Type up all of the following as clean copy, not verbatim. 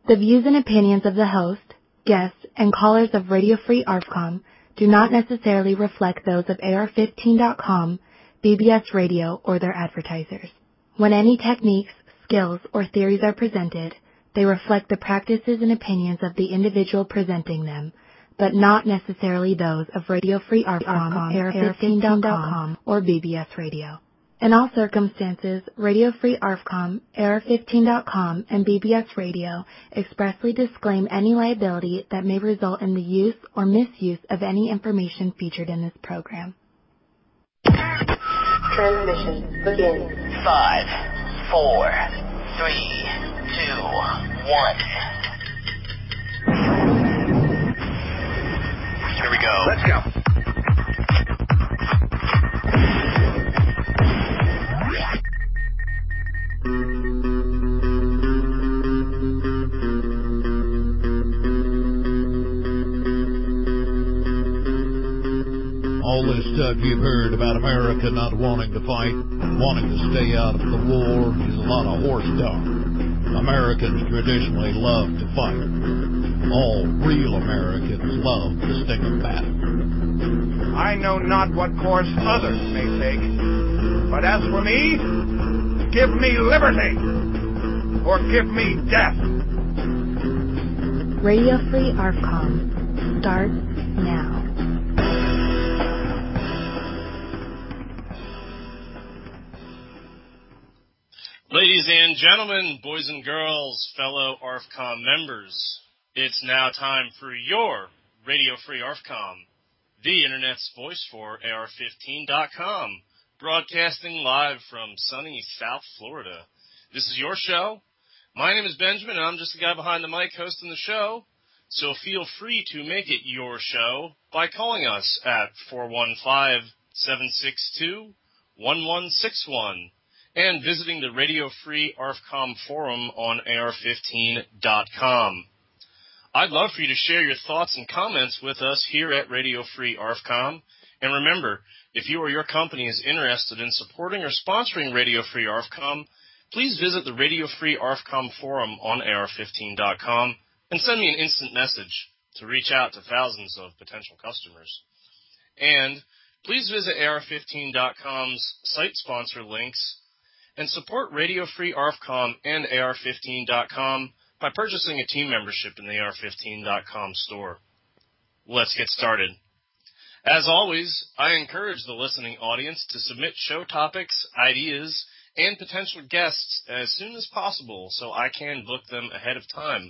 The views and opinions of the host, guests, and callers of Radio Free ARFCOM do not necessarily reflect those of AR15.com, BBS Radio, or their advertisers. When any techniques, skills, or theories are presented, they reflect the practices and opinions of the individual presenting them, but not necessarily those of Radio Free ARFCOM, AR15.com, or BBS Radio. In all circumstances, Radio Free ARFCOM, AR15.com, and BBS Radio expressly disclaim any liability that may result in the use or misuse of any information featured in this program. Transmission begins. 5, 4, 3, 2, 1. Here we go. Let's go. All this stuff you've heard about America not wanting to fight, wanting to stay out of the war, is a lot of horse talk. Americans traditionally love to fight. All real Americans love the sting of battle. I know not what course others may take, but as for me, give me liberty, or give me death. Radio Free ARFCOM starts now. Ladies and gentlemen, boys and girls, fellow ARFCOM members, it's now time for your Radio Free ARFCOM, the Internet's voice for AR15.com, broadcasting live from sunny South Florida. This is your show. My name is Benjamin, and I'm just the guy behind the mic hosting the show, so feel free to make it your show by calling us at 415-762-1161. and visiting the Radio Free ARFCOM forum on AR15.com. I'd love for you to share your thoughts and comments with us here at Radio Free ARFCOM. And remember, if you or your company is interested in supporting or sponsoring Radio Free ARFCOM, please visit the Radio Free ARFCOM forum on AR15.com and send me an instant message to reach out to thousands of potential customers. And please visit AR15.com's site sponsor links and support Radio Free ARFCOM and AR15.com by purchasing a team membership in the AR15.com store. Let's get started. As always, I encourage the listening audience to submit show topics, ideas, and potential guests as soon as possible so I can book them ahead of time.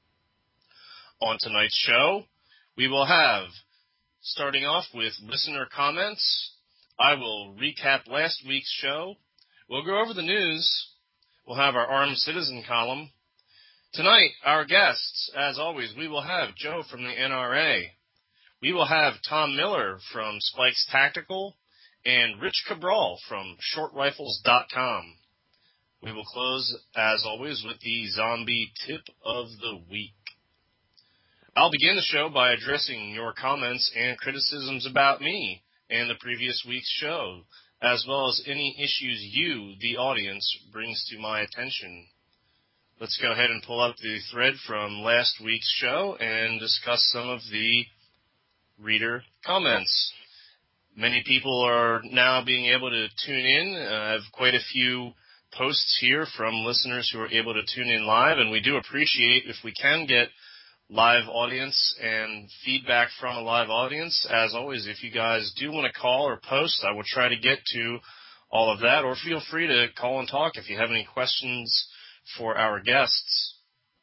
On tonight's show, we will have, starting off with listener comments, I will recap last week's show. We'll go over the news. We'll have our Armed Citizen column. Tonight, our guests, as always, we will have Joe from the NRA. We will have Tom Miller from Spikes Tactical and Rich Cabral from ShortRifles.com. We will close, as always, with the zombie tip of the week. I'll begin the show by addressing your comments and criticisms about me and the previous week's show, as well as any issues you, the audience, brings to my attention. Let's go ahead and pull up the thread from last week's show and discuss some of the reader comments. Many people are now being able to tune in. I have quite a few posts here from listeners who are able to tune in live, and we do appreciate if we can get live audience and feedback from a live audience. As always, if you guys do want to call or post, I will try to get to all of that, or feel free to call and talk if you have any questions for our guests.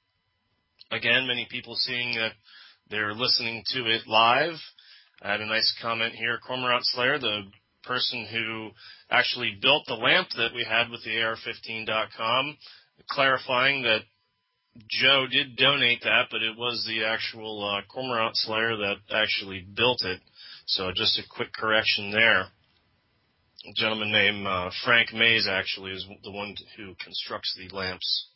Again, many people seeing that they're listening to it live. I had a nice comment here. Cormorant Slayer, the person who actually built the lamp that we had with the AR15.com, clarifying that Joe did donate that, but it was the actual Cormorant Slayer that actually built it. So just a quick correction there. A gentleman named Frank Mays actually is the one who constructs the lamps.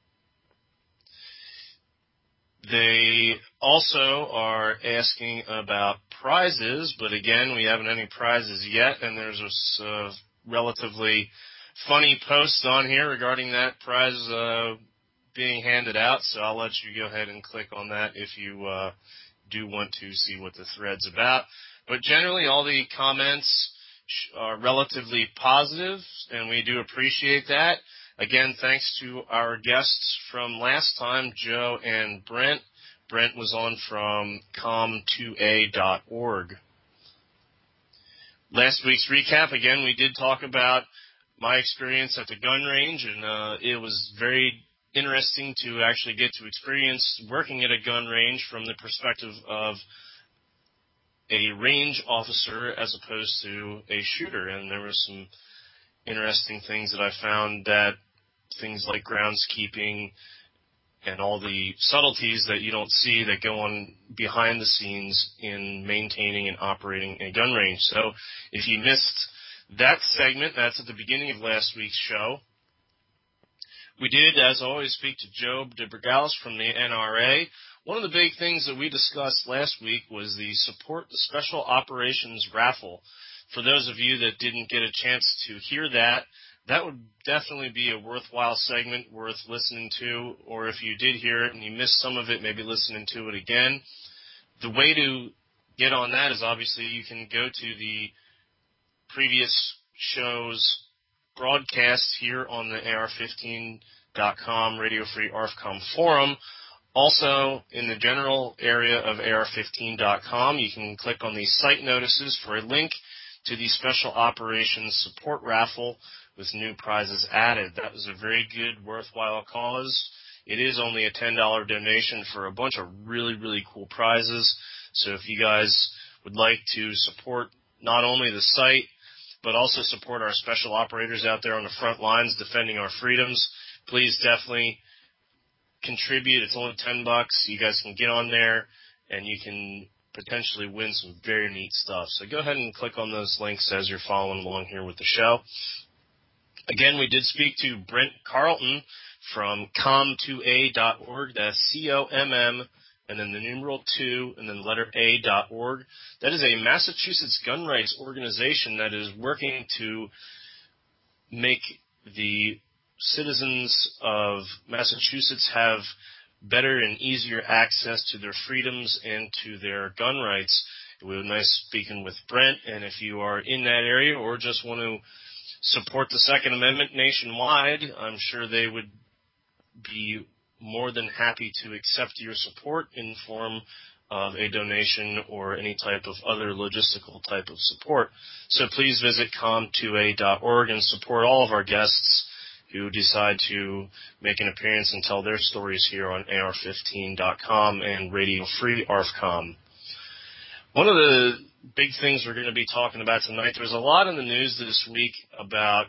They also are asking about prizes, but again, we haven't any prizes yet, and there's a relatively funny post on here regarding that prize being handed out, so I'll let you go ahead and click on that if you do want to see what the thread's about. But generally, all the comments are relatively positive, and we do appreciate that. Again, thanks to our guests from last time, Joe and Brent. Brent was on from com2a.org. Last week's recap, again, we did talk about my experience at the gun range, and it was very interesting to actually get to experience working at a gun range from the perspective of a range officer as opposed to a shooter. And there were some interesting things that I found, that things like groundskeeping and all the subtleties that you don't see that go on behind the scenes in maintaining and operating a gun range. So if you missed that segment, that's at the beginning of last week's show. We did, as always, speak to Joe DeBergalis from the NRA. One of the big things that we discussed last week was the Support the Special Operations raffle. For those of you that didn't get a chance to hear that, that would definitely be a worthwhile segment, worth listening to, or if you did hear it and you missed some of it, maybe listening to it again. The way to get on that is obviously you can go to the previous show's broadcast here on the AR15.com Radio Free ARFCOM forum. Also, in the general area of AR15.com, you can click on the site notices for a link to the Special Operations Support Raffle with new prizes added. That was a very good, worthwhile cause. It is only a $10 donation for a bunch of really, really cool prizes. So if you guys would like to support not only the site, but also support our special operators out there on the front lines defending our freedoms, please definitely contribute. It's only $10. You guys can get on there, and you can potentially win some very neat stuff. So go ahead and click on those links as you're following along here with the show. Again, we did speak to Brent Carlton from com2a.org. That's COMM, and then the numeral 2, and then letter A.org. That is a Massachusetts gun rights organization that is working to make the citizens of Massachusetts have better and easier access to their freedoms and to their gun rights. It was nice speaking with Brent, and if you are in that area or just want to support the Second Amendment nationwide, I'm sure they would be more than happy to accept your support in form of a donation or any type of other logistical type of support. So please visit com2a.org and support all of our guests who decide to make an appearance and tell their stories here on AR15.com and Radio Free ARFCOM. One of the big things we're going to be talking about tonight, there's a lot in the news this week about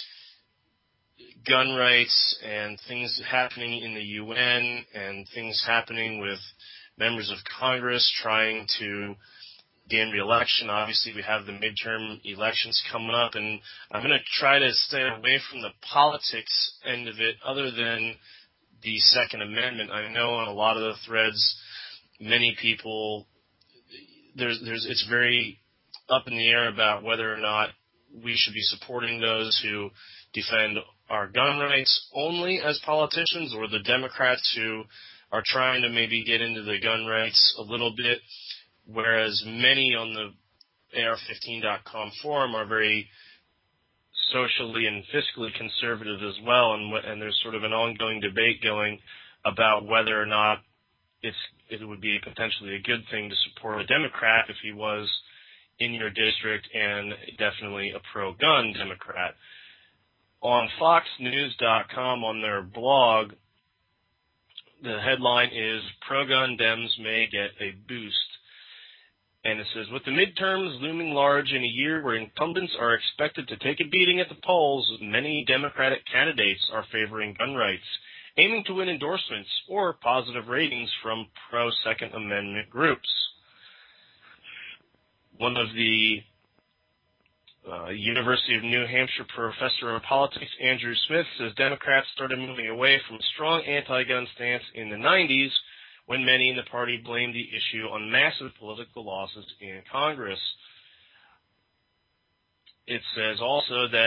gun rights and things happening in the UN and things happening with members of Congress trying to gain re-election. Obviously, we have the midterm elections coming up, and I'm going to try to stay away from the politics end of it other than the Second Amendment. I know on a lot of the threads, many people, it's very up in the air about whether or not we should be supporting those who defend our gun rights only as politicians, or the Democrats who are trying to maybe get into the gun rights a little bit, whereas many on the AR15.com forum are very socially and fiscally conservative as well, and there's sort of an ongoing debate going about whether or not it would be potentially a good thing to support a Democrat if he was in your district, and definitely a pro-gun Democrat. On FoxNews.com, on their blog, the headline is, "Pro-gun Dems may get a boost." And it says, with the midterms looming large in a year where incumbents are expected to take a beating at the polls, many Democratic candidates are favoring gun rights, aiming to win endorsements or positive ratings from pro-Second Amendment groups. One of the University of New Hampshire professor of politics, Andrew Smith, says Democrats started moving away from a strong anti-gun stance in the 90s when many in the party blamed the issue on massive political losses in Congress. It says also that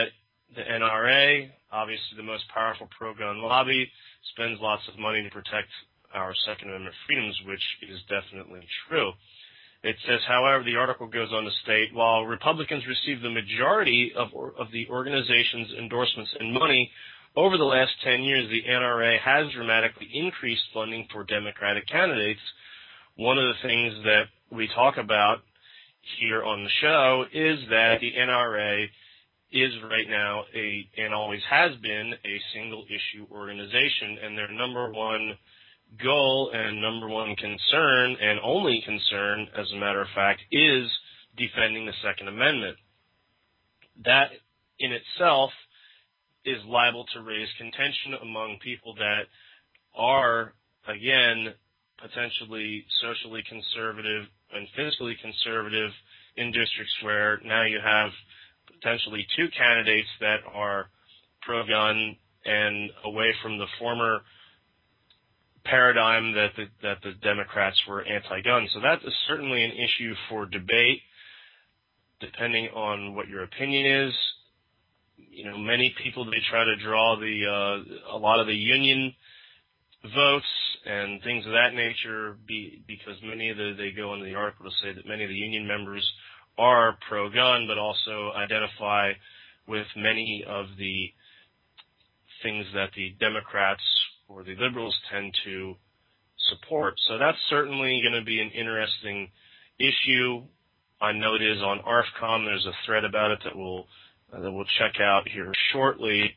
The NRA, obviously the most powerful pro-gun lobby, spends lots of money to protect our Second Amendment freedoms, which is definitely true. It says, however, the article goes on to state, while Republicans receive the majority of the organization's endorsements and money, over the last 10 years, the NRA has dramatically increased funding for Democratic candidates. One of the things that we talk about here on the show is that the NRA is right now and always has been a single-issue organization, and their number one goal and number one concern, and only concern, as a matter of fact, is defending the Second Amendment. That in itself is liable to raise contention among people that are, again, potentially socially conservative and fiscally conservative in districts where now you have potentially two candidates that are pro-gun and away from the former paradigm that the Democrats were anti-gun. So that is certainly an issue for debate, depending on what your opinion is. You know, many people, they try to draw a lot of the union votes and things of that nature because they go into the article to say that many of the union members are pro-gun, but also identify with many of the things that the Democrats or the liberals tend to support. So that's certainly going to be an interesting issue. I know it is on ARFCOM. There's a thread about it that we'll check out here shortly.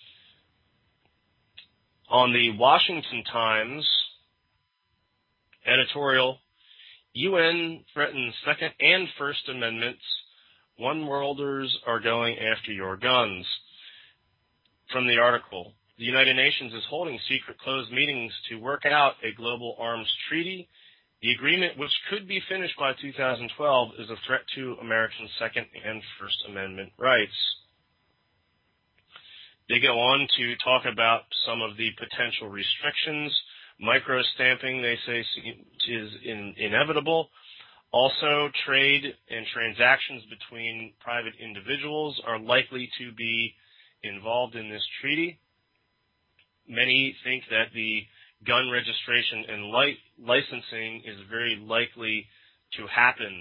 On the Washington Times editorial, UN threatens Second and First Amendments. One-worlders are going after your guns. From the article, the United Nations is holding secret closed meetings to work out a global arms treaty. The agreement, which could be finished by 2012, is a threat to American Second and First Amendment rights. They go on to talk about some of the potential restrictions. Micro-stamping, they say, is inevitable. Also, trade and transactions between private individuals are likely to be involved in this treaty. Many think that the gun registration and licensing is very likely to happen.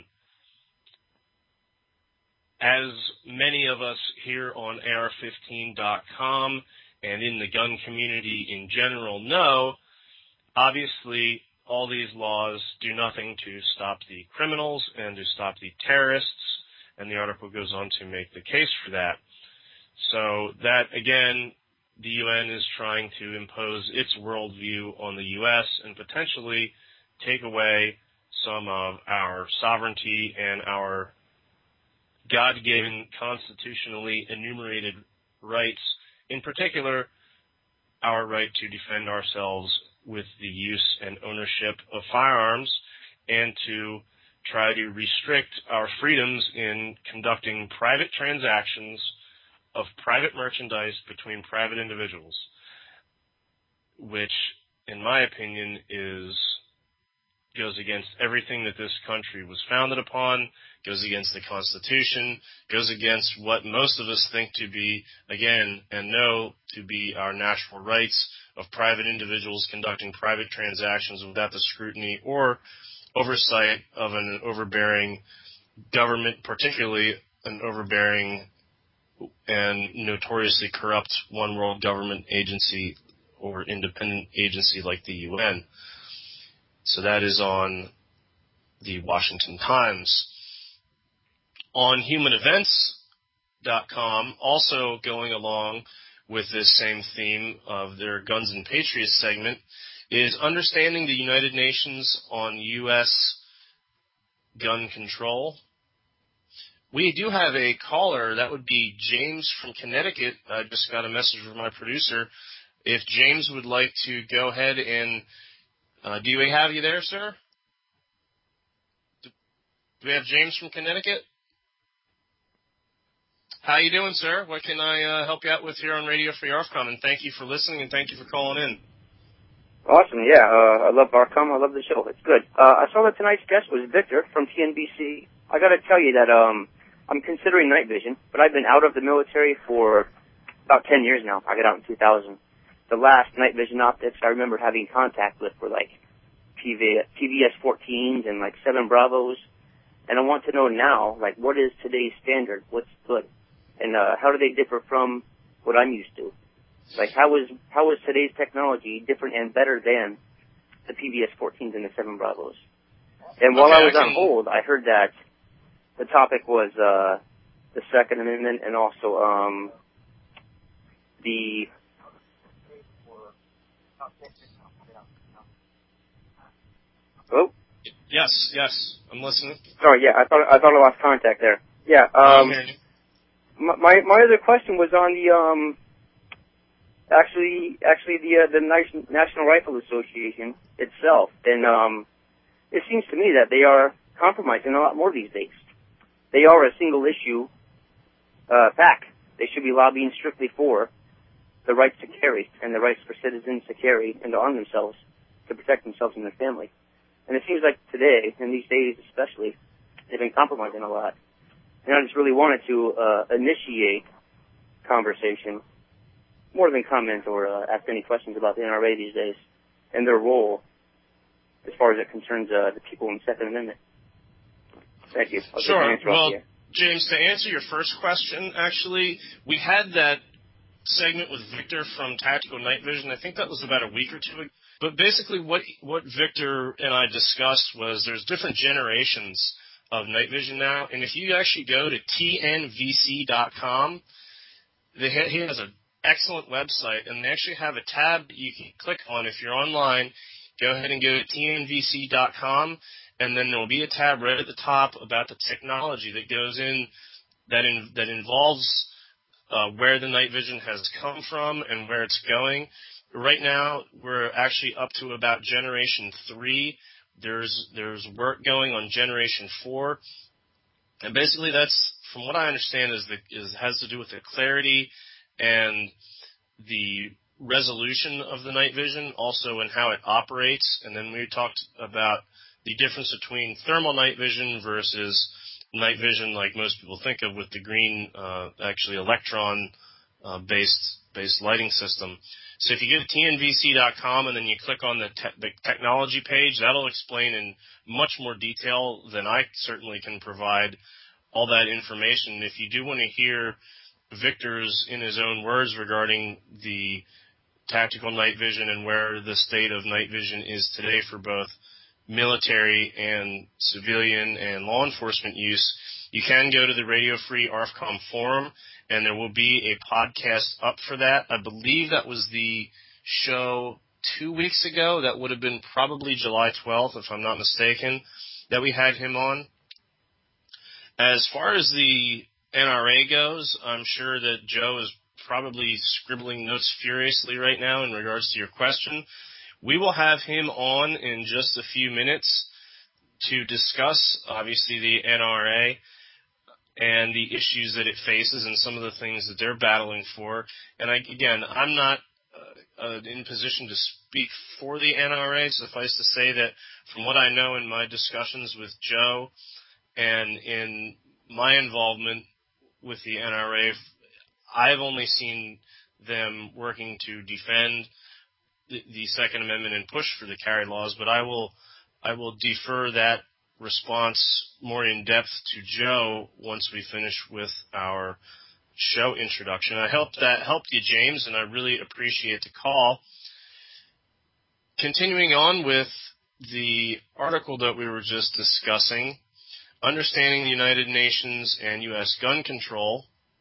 As many of us here on AR15.com and in the gun community in general know, obviously all these laws do nothing to stop the criminals and to stop the terrorists, and the article goes on to make the case for that. So that, again, the UN is trying to impose its worldview on the U.S. and potentially take away some of our sovereignty and our God-given, constitutionally enumerated rights, in particular, our right to defend ourselves with the use and ownership of firearms, and to try to restrict our freedoms in conducting private transactions of private merchandise between private individuals, which, in my opinion, goes against everything that this country was founded upon, goes against the Constitution, goes against what most of us think to be, again, and know to be our natural rights of private individuals conducting private transactions without the scrutiny or oversight of an overbearing government, particularly an overbearing and notoriously corrupt one world government agency or independent agency like the UN. So that is on the Washington Times. On HumanEvents.com, also going along with this same theme of their Guns and Patriots segment, is Understanding the United Nations on U.S. Gun Control. We do have a caller. That would be James from Connecticut. I just got a message from my producer. If James would like to go ahead and do we have you there, sir? Do we have James from Connecticut? How you doing, sir? What can I help you out with here on Radio Free ARFCOM? And thank you for listening, and thank you for calling in. Awesome, yeah. I love ARFCOM. I love the show. It's good. I saw that tonight's guest was Victor from TNBC. I got to tell you that I'm considering night vision, but I've been out of the military for about 10 years now. I got out in 2000. The last night vision optics I remember having contact with were like PVS 14s and like 7 Bravos. And I want to know now, like, what is today's standard? What's good? And how do they differ from what I'm used to? Like, how is today's technology different and better than the PVS 14s and the 7 Bravos? And while I was on hold, I heard that the topic was the Second Amendment and also the... Hello? Yes, I'm listening. Sorry, yeah, I thought I lost contact there. Yeah, I'm hearing you. my other question was on the actually the National Rifle Association itself, and it seems to me that they are compromising a lot more these days. They are a single issue pack. They should be lobbying strictly for the rights to carry and the rights for citizens to carry and to arm themselves to protect themselves and their family. And it seems like today, and these days especially, they've been compromising a lot. And I just really wanted to initiate conversation, more than comment or ask any questions about the NRA these days and their role as far as it concerns the people in the Second Amendment. Thank you. Sure. Well, James, to answer your first question, actually, we had that segment with Victor from Tactical Night Vision. I think that was about a week or two ago. But basically what Victor and I discussed was there's different generations of night vision now. And if you actually go to tnvc.com, he has an excellent website, and they actually have a tab that you can click on if you're online. Go ahead and go to tnvc.com, and then there will be a tab right at the top about the technology that goes in that involves where the night vision has come from and where it's going. Right now, we're actually up to about Generation 3. There's work going on Generation 4. And basically that's, from what I understand, has to do with the clarity and the resolution of the night vision, also in how it operates. And then we talked about the difference between thermal night vision versus night vision like most people think of with the green, actually electron based lighting system. So if you go to tnvc.com and then you click on the technology page, that'll explain in much more detail than I certainly can provide all that information. If you do want to hear Victor's, in his own words, regarding the tactical night vision and where the state of night vision is today for both military and civilian and law enforcement use, you can go to the Radio Free ARFCOM forum, and there will be a podcast up for that. I believe that was the show 2 weeks ago. That would have been probably July 12th, if I'm not mistaken, that we had him on. As far as the NRA goes, I'm sure that Joe is probably scribbling notes furiously right now in regards to your question. We will have him on in just a few minutes to discuss, obviously, the NRA and the issues that it faces and some of the things that they're battling for. And I'm not in position to speak for the NRA. Suffice to say that from what I know in my discussions with Joe and in my involvement with the NRA, I've only seen them working to defend the Second Amendment and push for the carry laws, but I will defer that response more in depth to Joe once we finish with our show introduction. I hope that helped you, James, and I really appreciate the call. Continuing on with the article that we were just discussing, Understanding the United Nations and U.S. Gun Control.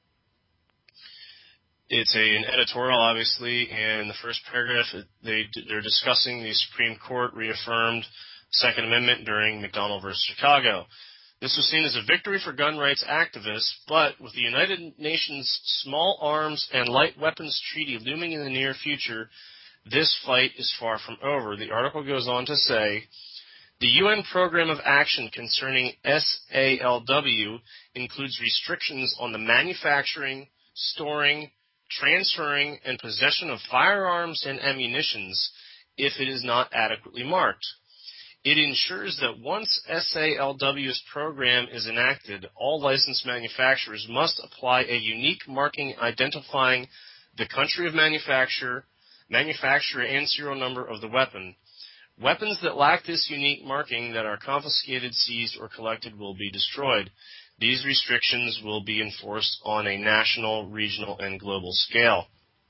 It's an editorial, obviously, and in the first paragraph, they're discussing the Supreme Court reaffirmed Second Amendment during McDonnell versus Chicago. This was seen as a victory for gun rights activists, but with the United Nations Small Arms and Light Weapons Treaty looming in the near future, this fight is far from over. The article goes on to say, the UN Program of Action concerning SALW includes restrictions on the manufacturing, storing, transferring, and possession of firearms and ammunitions if it is not adequately marked. It ensures that once SALW's program is enacted, all licensed manufacturers must apply a unique marking identifying the country of manufacture and serial number of the weapon. Weapons that lack this unique marking that are confiscated, seized, or collected will be destroyed. These restrictions will be enforced on a national, regional, and global scale.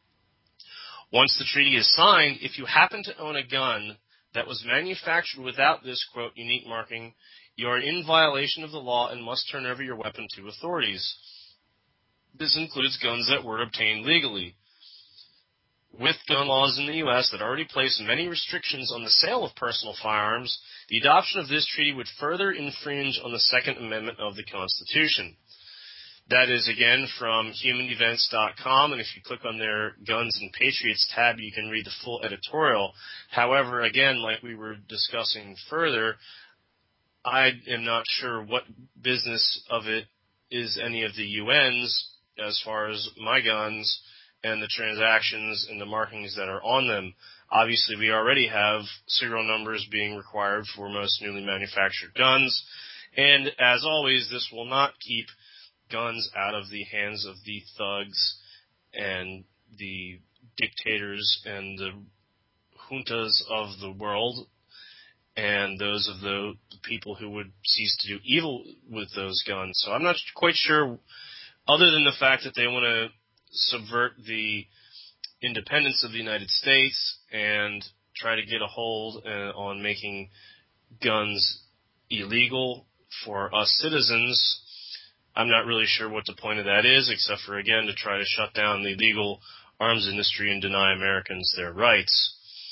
Once the treaty is signed, if you happen to own a gun that was manufactured without this, quote, unique marking, you are in violation of the law and must turn over your weapon to authorities. This includes guns that were obtained legally. With gun laws in the U.S. that already place many restrictions on the sale of personal firearms, the adoption of this treaty would further infringe on the Second Amendment of the Constitution. That is, again, from humanevents.com, and if you click on their Guns and Patriots tab, you can read the full editorial. However, again, like we were discussing further, I am not sure what business of it is any of the UN's as far as my guns and the transactions and the markings that are on them. Obviously, we already have serial numbers being required for most newly manufactured guns, and as always, this will not keep guns out of the hands of the thugs and the dictators and the juntas of the world and those of the people who would cease to do evil with those guns. So I'm not quite sure, other than the fact that they want to subvert the independence of the United States and try to get a hold on making guns illegal for us citizens. I'm not really sure what the point of that is, except for, again, to try to shut down the legal arms industry and deny Americans their rights.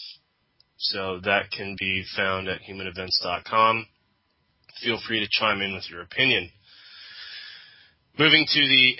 So that can be found at humanevents.com. Feel free to chime in with your opinion. Moving to the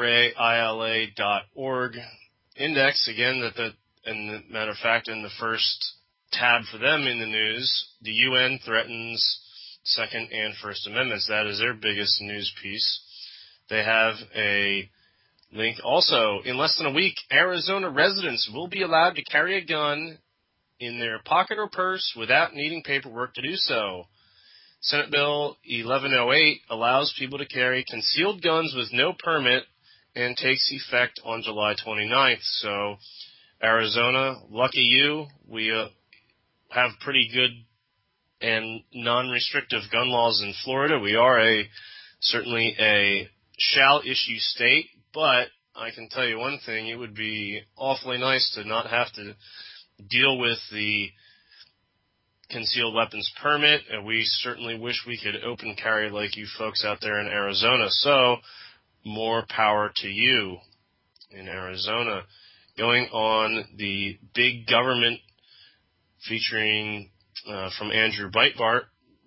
NRAILA.org index, again, and matter of fact, in the first tab for them in the news, the UN threatens Second and First Amendments. That is their biggest news piece. They have a link also. In less than a week, Arizona residents will be allowed to carry a gun in their pocket or purse without needing paperwork to do so. Senate Bill 1108 allows people to carry concealed guns with no permit and takes effect on July 29th. So, Arizona, lucky you. We have pretty good and non-restrictive gun laws in Florida. We are certainly a shall-issue state, but I can tell you one thing, it would be awfully nice to not have to deal with the concealed weapons permit, and we certainly wish we could open carry like you folks out there in Arizona. So, more power to you in Arizona. Going on the big government featuring from Andrew Breitbart,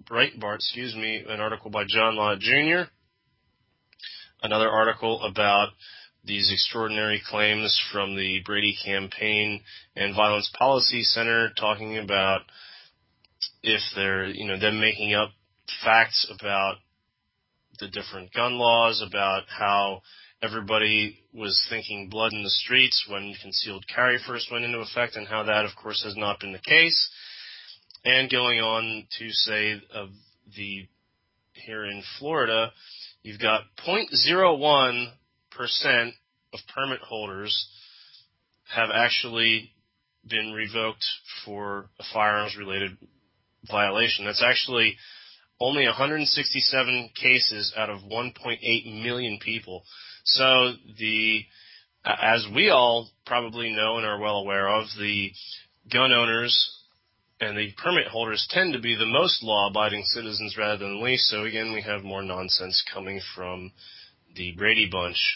an article by John Lott Jr., another article about these extraordinary claims from the Brady Campaign and Violence Policy Center talking about if they're, them making up facts about the different gun laws, about how everybody was thinking blood in the streets when concealed carry first went into effect, and how that, of course, has not been the case. And going on to say here in Florida, you've got 0.01% of permit holders have actually been revoked for a firearms-related violation. That's actually only 167 cases out of 1.8 million people. So as we all probably know and are well aware of, the gun owners and the permit holders tend to be the most law-abiding citizens rather than the least. So again, we have more nonsense coming from the Brady Bunch.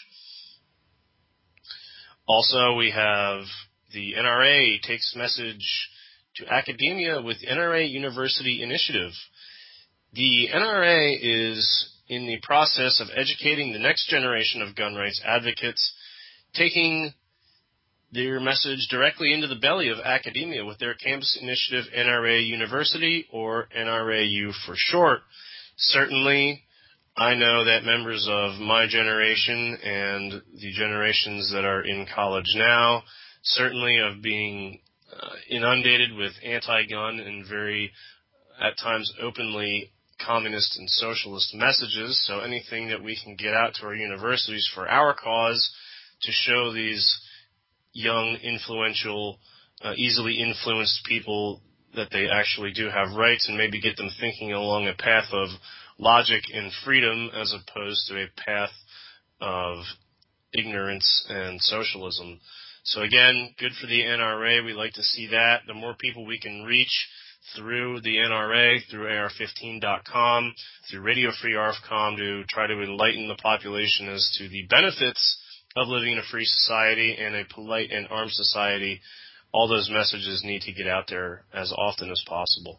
Also, we have the NRA takes message to academia with NRA University Initiative. The NRA is in the process of educating the next generation of gun rights advocates, taking their message directly into the belly of academia with their campus initiative NRA University, or NRAU for short. Certainly, I know that members of my generation and the generations that are in college now certainly of being inundated with anti-gun and very, at times, openly communist and socialist messages. So anything that we can get out to our universities for our cause to show these young, influential, easily influenced people that they actually do have rights, and maybe get them thinking along a path of logic and freedom as opposed to a path of ignorance and socialism. So again, good for the NRA. We like to see that. The more people we can reach through the NRA, through AR15.com, through Radio Free ARFCOM, to try to enlighten the population as to the benefits of living in a free society and a polite and armed society, all those messages need to get out there as often as possible.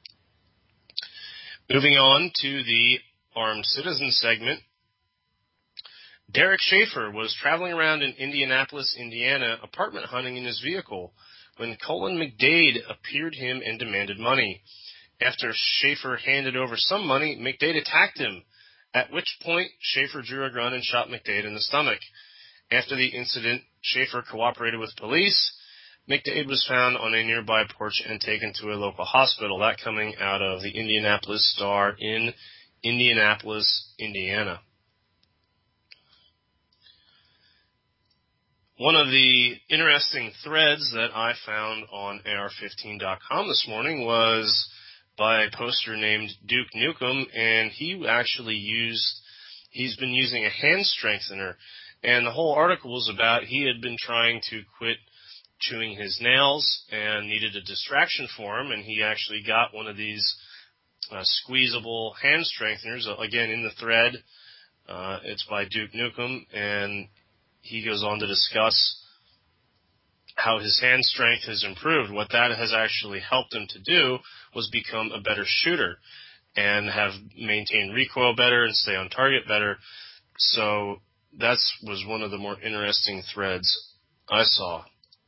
Moving on to the Armed Citizen segment. Derek Schaefer was traveling around in Indianapolis, Indiana, apartment hunting in his vehicle when Colin McDade appeared him and demanded money. After Schaefer handed over some money, McDade attacked him, at which point Schaefer drew a gun and shot McDade in the stomach. After the incident, Schaefer cooperated with police. McDade was found on a nearby porch and taken to a local hospital, that coming out of the Indianapolis Star in Indianapolis, Indiana. One of the interesting threads that I found on AR15.com this morning was by a poster named Duke Nukem, and he's been using a hand strengthener, and the whole article was about he had been trying to quit chewing his nails and needed a distraction for him, and he actually got one of these squeezable hand strengtheners. Again, in the thread, it's by Duke Nukem, and he goes on to discuss how his hand strength has improved. What that has actually helped him to do was become a better shooter and have maintained recoil better and stay on target better. So that was one of the more interesting threads I saw.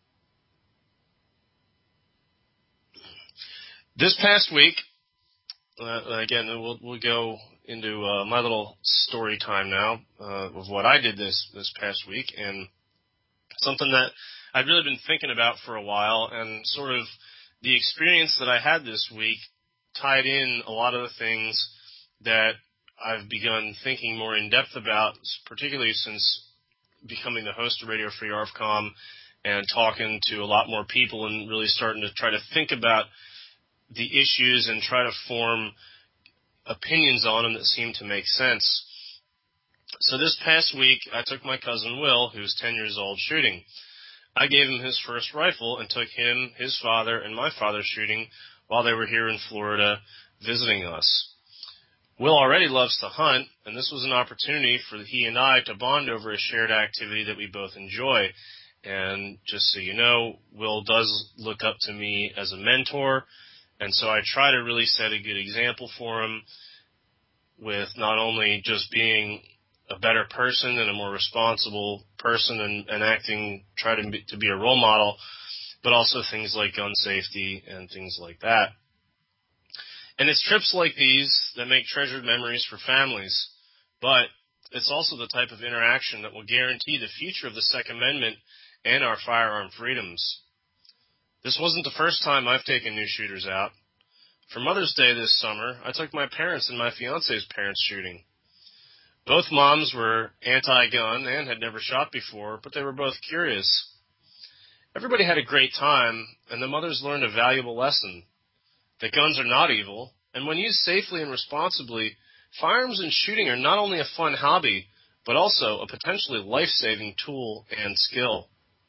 This past week, again, we'll go into my little story time now of what I did this past week, and something that I've really been thinking about for a while, and sort of the experience that I had this week tied in a lot of the things that I've begun thinking more in depth about, particularly since becoming the host of Radio Free ARFCOM and talking to a lot more people and really starting to try to think about the issues and try to form opinions on them that seem to make sense. So this past week, I took my cousin Will, who's 10 years old, shooting. I gave him his first rifle and took him, his father, and my father shooting while they were here in Florida visiting us. Will already loves to hunt, and this was an opportunity for he and I to bond over a shared activity that we both enjoy. And just so you know, Will does look up to me as a mentor, and so I try to really set a good example for him with not only just being a better person and a more responsible person and acting, try to be a role model, but also things like gun safety and things like that. And it's trips like these that make treasured memories for families, but it's also the type of interaction that will guarantee the future of the Second Amendment and our firearm freedoms. This wasn't the first time I've taken new shooters out. For Mother's Day this summer, I took my parents and my fiance's parents shooting. Both moms were anti-gun and had never shot before, but they were both curious. Everybody had a great time, and the mothers learned a valuable lesson, that guns are not evil, and when used safely and responsibly, firearms and shooting are not only a fun hobby, but also a potentially life-saving tool and skill.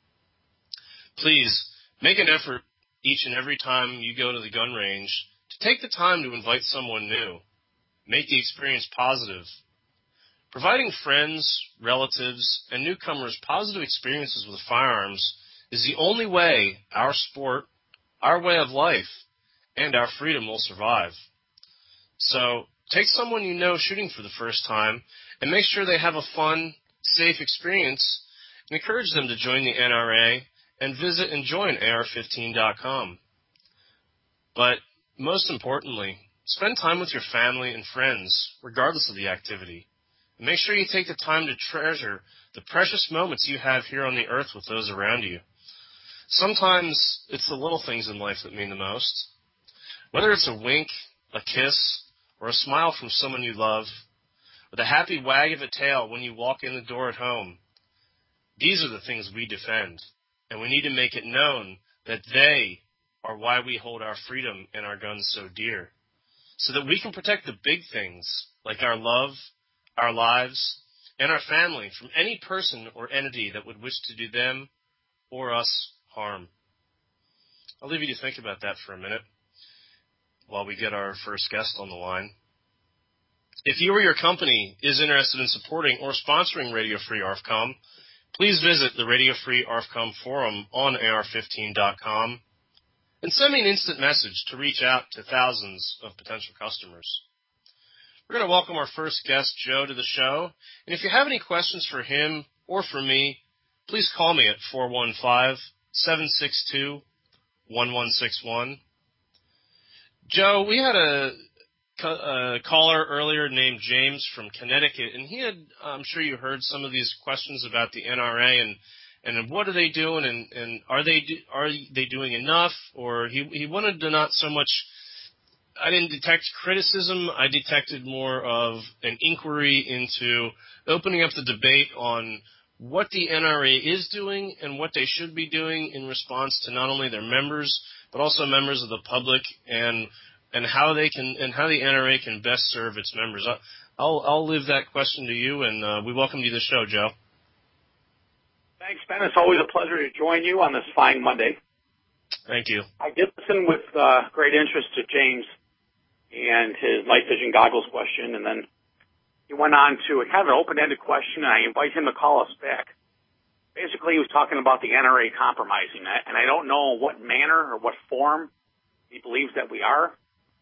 Please, make an effort each and every time you go to the gun range to take the time to invite someone new. Make the experience positive. Providing friends, relatives, and newcomers positive experiences with firearms is the only way our sport, our way of life, and our freedom will survive. So take someone you know shooting for the first time and make sure they have a fun, safe experience, and encourage them to join the NRA and visit and join AR15.com. But most importantly, spend time with your family and friends, regardless of the activity. And make sure you take the time to treasure the precious moments you have here on the earth with those around you. Sometimes it's the little things in life that mean the most. Whether it's a wink, a kiss, or a smile from someone you love, or the happy wag of a tail when you walk in the door at home, these are the things we defend. and we need to make it known that they are why we hold our freedom and our guns so dear, so that we can protect the big things like our love, our lives, and our family from any person or entity that would wish to do them or us harm. I'll leave you to think about that for a minute while we get our first guest on the line. If you or your company is interested in supporting or sponsoring Radio Free ARFCOM, please visit the Radio Free ARFCOM forum on AR15.com and send me an instant message to reach out to thousands of potential customers. We're going to welcome our first guest, Joe, to the show. And if you have any questions for him or for me, please call me at 415-762-1161. Joe, we had a caller earlier named James from Connecticut, and he had, I'm sure you heard some of these questions about the NRA and what are they doing, and are they doing enough, or he wanted to not so much. I didn't detect criticism. I detected more of an inquiry into opening up the debate on what the NRA is doing and what they should be doing in response to not only their members but also members of the public, and how they can, and how the NRA can best serve its members. I'll leave that question to you, and we welcome you to the show, Joe. Thanks, Ben. It's always a pleasure to join you on this fine Monday. Thank you. I did listen with great interest to James and his night vision goggles question, and then he went on to a kind of an open-ended question, and I invite him to call us back. Basically, he was talking about the NRA compromising, and I don't know what manner or what form he believes that we are.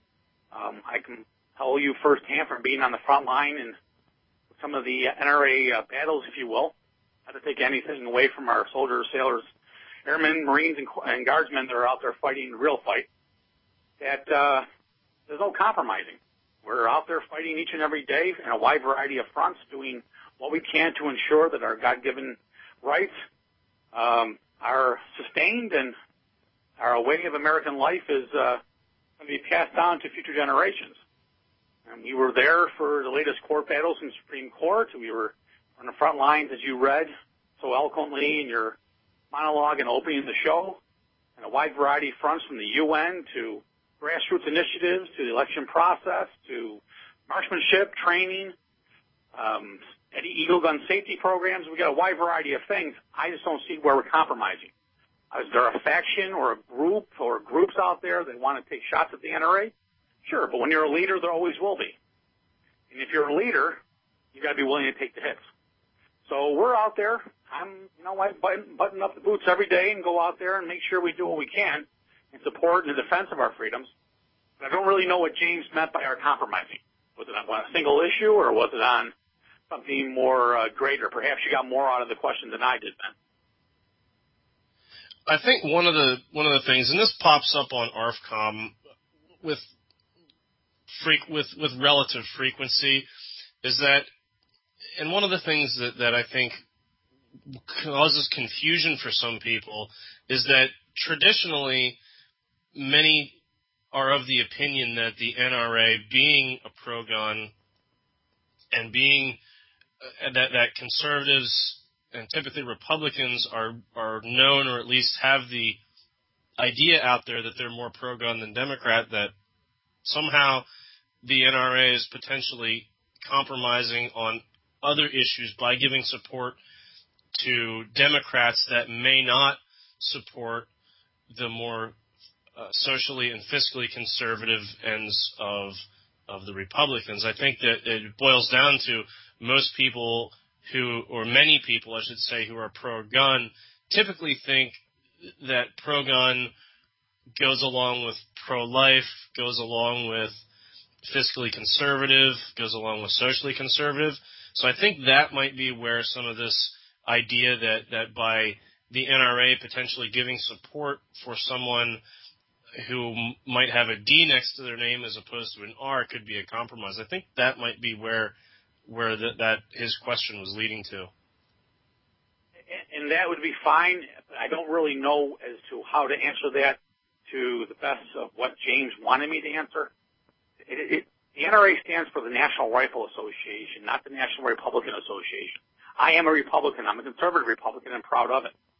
I can tell you firsthand from being on the front line and some of the NRA battles, if you will, not to take anything away from our soldiers, sailors, airmen, Marines, and guardsmen that are out there fighting the real fight, that there's no compromising. We're out there fighting each and every day in a wide variety of fronts, doing what we can to ensure that our God-given rights are sustained and our way of American life is going to be passed on to future generations. And we were there for the latest court battles in the Supreme Court. We were on the front lines, as you read so eloquently in your monologue and opening the show, in a wide variety of fronts, from the UN to grassroots initiatives to the election process to marksmanship, training, Eagle gun safety programs. We got a wide variety of things. I just don't see where we're compromising. Is there a faction or a group or groups out there that want to take shots at the NRA? Sure, but when you're a leader, there always will be. And if you're a leader, you got to be willing to take the hits. So we're out there. I button up the boots every day and go out there and make sure we do what we can in support and in defense of our freedoms. But I don't really know what James meant by our compromising. Was it on a single issue, or was it on something more greater? Perhaps you got more out of the question than I did, Ben. I think one of the things, and this pops up on ARFCOM with relative frequency, is that, and one of the things that I think causes confusion for some people is that traditionally many are of the opinion that the NRA, being a pro-gun and being that conservatives and typically Republicans are known, or at least have the idea out there that they're more pro-gun than Democrat, that somehow the NRA is potentially compromising on other issues by giving support to Democrats that may not support the more socially and fiscally conservative ends of the Republicans. I think that it boils down to most people or many people, I should say, who are pro-gun typically think that pro-gun goes along with pro-life, goes along with fiscally conservative, goes along with socially conservative. So I think that might be where some of this idea that by the NRA potentially giving support for someone who might have a D next to their name as opposed to an R could be a compromise. I think that might be where that his question was leading to. And that would be fine. I don't really know as to how to answer that to the best of what James wanted me to answer. The NRA stands for the National Rifle Association, not the National Republican Association. I am a Republican. I'm a conservative Republican and proud of it.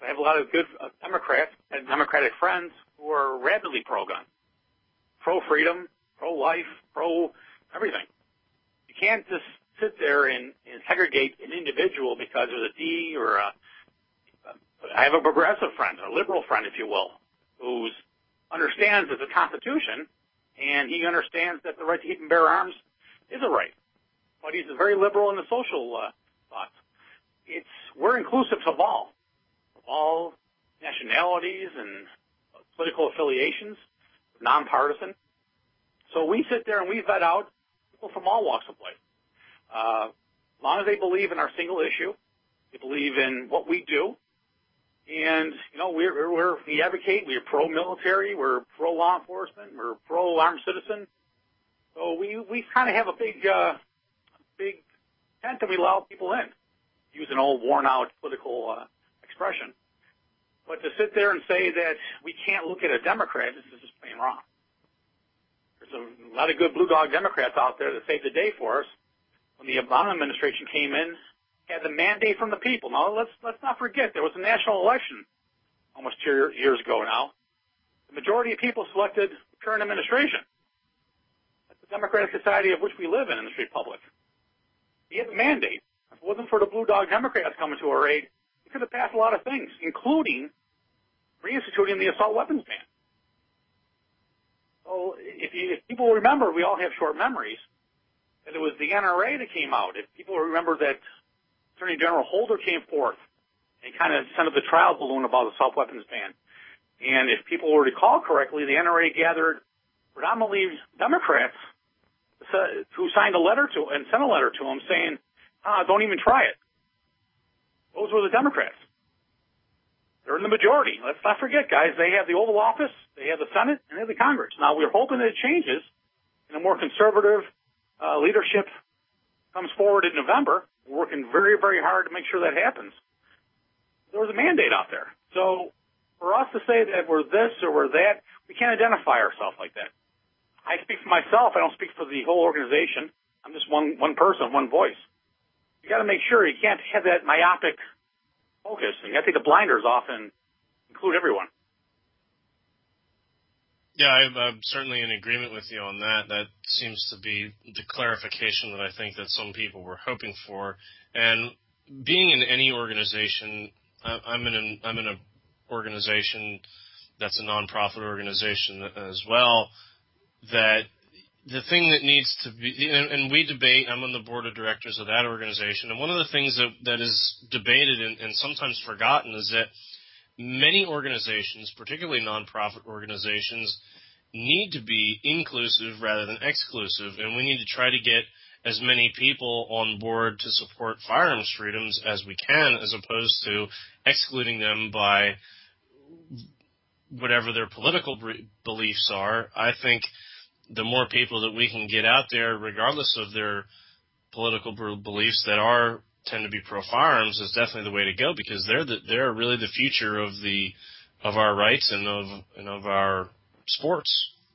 I have a lot of good Democrats and Democratic friends who are rabidly pro-gun, pro-freedom, pro-life, pro-everything. You can't just sit there and segregate an individual because there's a D or I have a progressive friend, a liberal friend, if you will, who understands that the Constitution, and he understands that the right to keep and bear arms is a right. But he's very liberal in the social thoughts. We're inclusive of all nationalities and political affiliations, nonpartisan. So we sit there and we vet out people from all walks of life. As long as they believe in our single issue, they believe in what we do, and we advocate. We're pro-military, we're pro-law enforcement, we're pro-armed citizen. So we kind of have a big tent that we allow people in. Use an old worn-out political expression. But to sit there and say that we can't look at a Democrat, this is just plain wrong. There's a lot of good blue dog Democrats out there that saved the day for us. When the Obama administration came in, had the mandate from the people. Now, let's not forget, there was a national election almost 2 years ago now. The majority of people selected the current administration. That's the Democratic society of which we live in this republic. He had the mandate. If it wasn't for the blue dog Democrats coming to our aid, we could have passed a lot of things, including reinstituting the assault weapons ban. So if people remember, we all have short memories, that it was the NRA that came out. If people remember that Attorney General Holder came forth and kind of sent up the trial balloon about the assault weapons ban. And if people recall correctly, the NRA gathered predominantly Democrats who signed a letter to and sent a letter to him saying, don't even try it. Those were the Democrats. They're in the majority. Let's not forget, guys, they have the Oval Office, they have the Senate, and they have the Congress. Now, we're hoping that it changes and a more conservative leadership comes forward in November. We're working very, very hard to make sure that happens. There was a mandate out there. So for us to say that we're this or we're that, we can't identify ourselves like that. I speak for myself. I don't speak for the whole organization. I'm just one person, one voice. You got to make sure you can't have that myopic focus. You got to take the blinders off and include everyone. Yeah, I'm certainly in agreement with you on that. That seems to be the clarification that I think that some people were hoping for. And being in any organization, I'm in an organization that's a nonprofit organization as well, that the thing that needs to be, and we debate, I'm on the board of directors of that organization, and one of the things that is debated and sometimes forgotten is that many organizations, particularly nonprofit organizations, need to be inclusive rather than exclusive, and we need to try to get as many people on board to support firearms freedoms as we can, as opposed to excluding them by whatever their political beliefs are. I think the more people that we can get out there, regardless of their political beliefs, that tend to be pro-firearms, is definitely the way to go, because they're really the future of our rights and of our sports.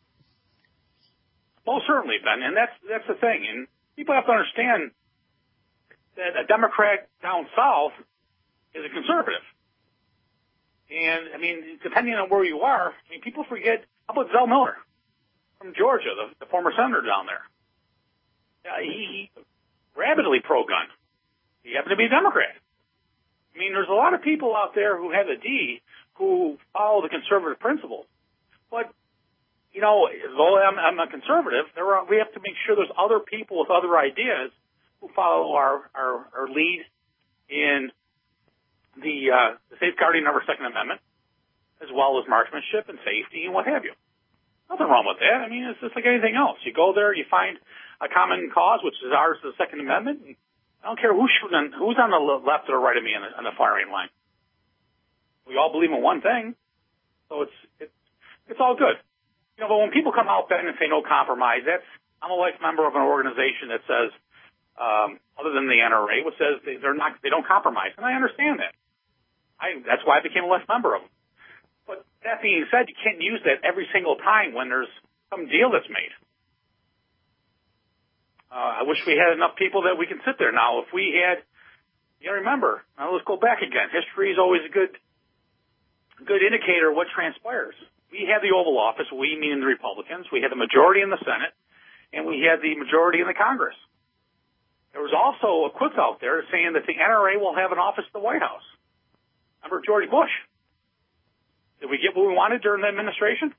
Well, certainly, Ben, and that's the thing. And people have to understand that a Democrat down south is a conservative. And, I mean, depending on where you are, people forget, how about Zell Miller from Georgia, the former senator down there? He rabidly pro-gun. He happened to be a Democrat. I mean, there's a lot of people out there who have a D who follow the conservative principles. But, though I'm a conservative, we have to make sure there's other people with other ideas who follow our lead in the safeguarding of our Second Amendment, as well as marksmanship and safety and what have you. Nothing wrong with that. I mean, it's just like anything else. You go there, you find a common cause, which is ours, the Second Amendment. And I don't care who's on the left or right of me on the firing line. We all believe in one thing, so it's all good. But when people come out then and say no compromise, I'm a life member of an organization that says, other than the NRA, which says they don't compromise, and I understand that. That's why I became a life member of them. But that being said, you can't use that every single time when there's some deal that's made. I wish we had enough people that we can sit there now. If we had, remember, now let's go back again. History is always a good good indicator of what transpires. We had the Oval Office, we meaning the Republicans, we had the majority in the Senate, and we had the majority in the Congress. There was also a quip out there saying that the NRA will have an office at the White House. Remember George Bush? Did we get what we wanted during the administration?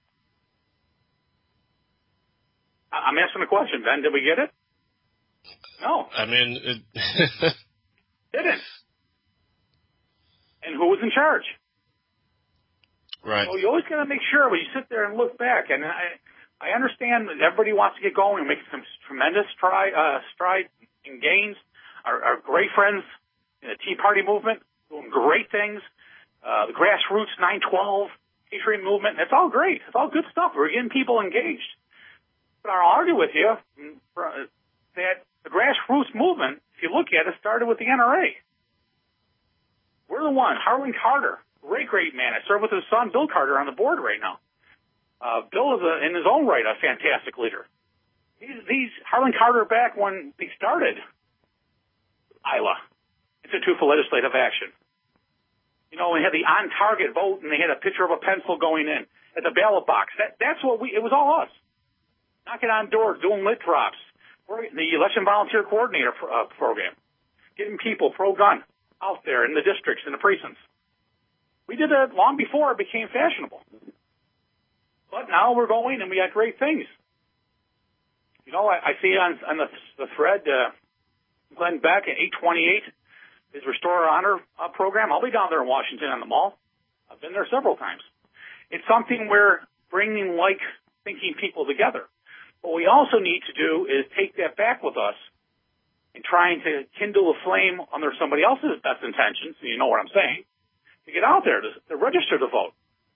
I'm asking a question, Ben. Did we get it? No. I mean, Didn't. And who was in charge? Right. So you always got to make sure when you sit there and look back. And I understand that everybody wants to get going and make some tremendous strides and gains. Our great friends in the Tea Party movement doing great things. The grassroots 9/12 Patriot movement. That's all great. It's all good stuff. We're getting people engaged. But I'll argue with you that the grassroots movement, if you look at it, started with the NRA. We're the one. Harlan Carter, great man. I serve with his son, Bill Carter, on the board right now. Bill is, in his own right, a fantastic leader. These Harlan Carter back when they started ILA, Institute for Legislative Action. You know, we had the on-target vote, and they had a picture of a pencil going in at the ballot box. That's what it was all us. Knocking on doors, doing lit drops, the election volunteer coordinator program, getting people pro-gun out there in the districts and the precincts. We did that long before it became fashionable. But now we're going, and we got great things. You know, I see on the thread, Glenn Beck at 828, his Restore Our Honor program. I'll be down there in Washington on the Mall. I've been there several times. It's something we're bringing like-thinking people together. What we also need to do is take that back with us and trying to kindle a flame under somebody else's best intentions, you know what I'm saying, to get out there, to register to vote.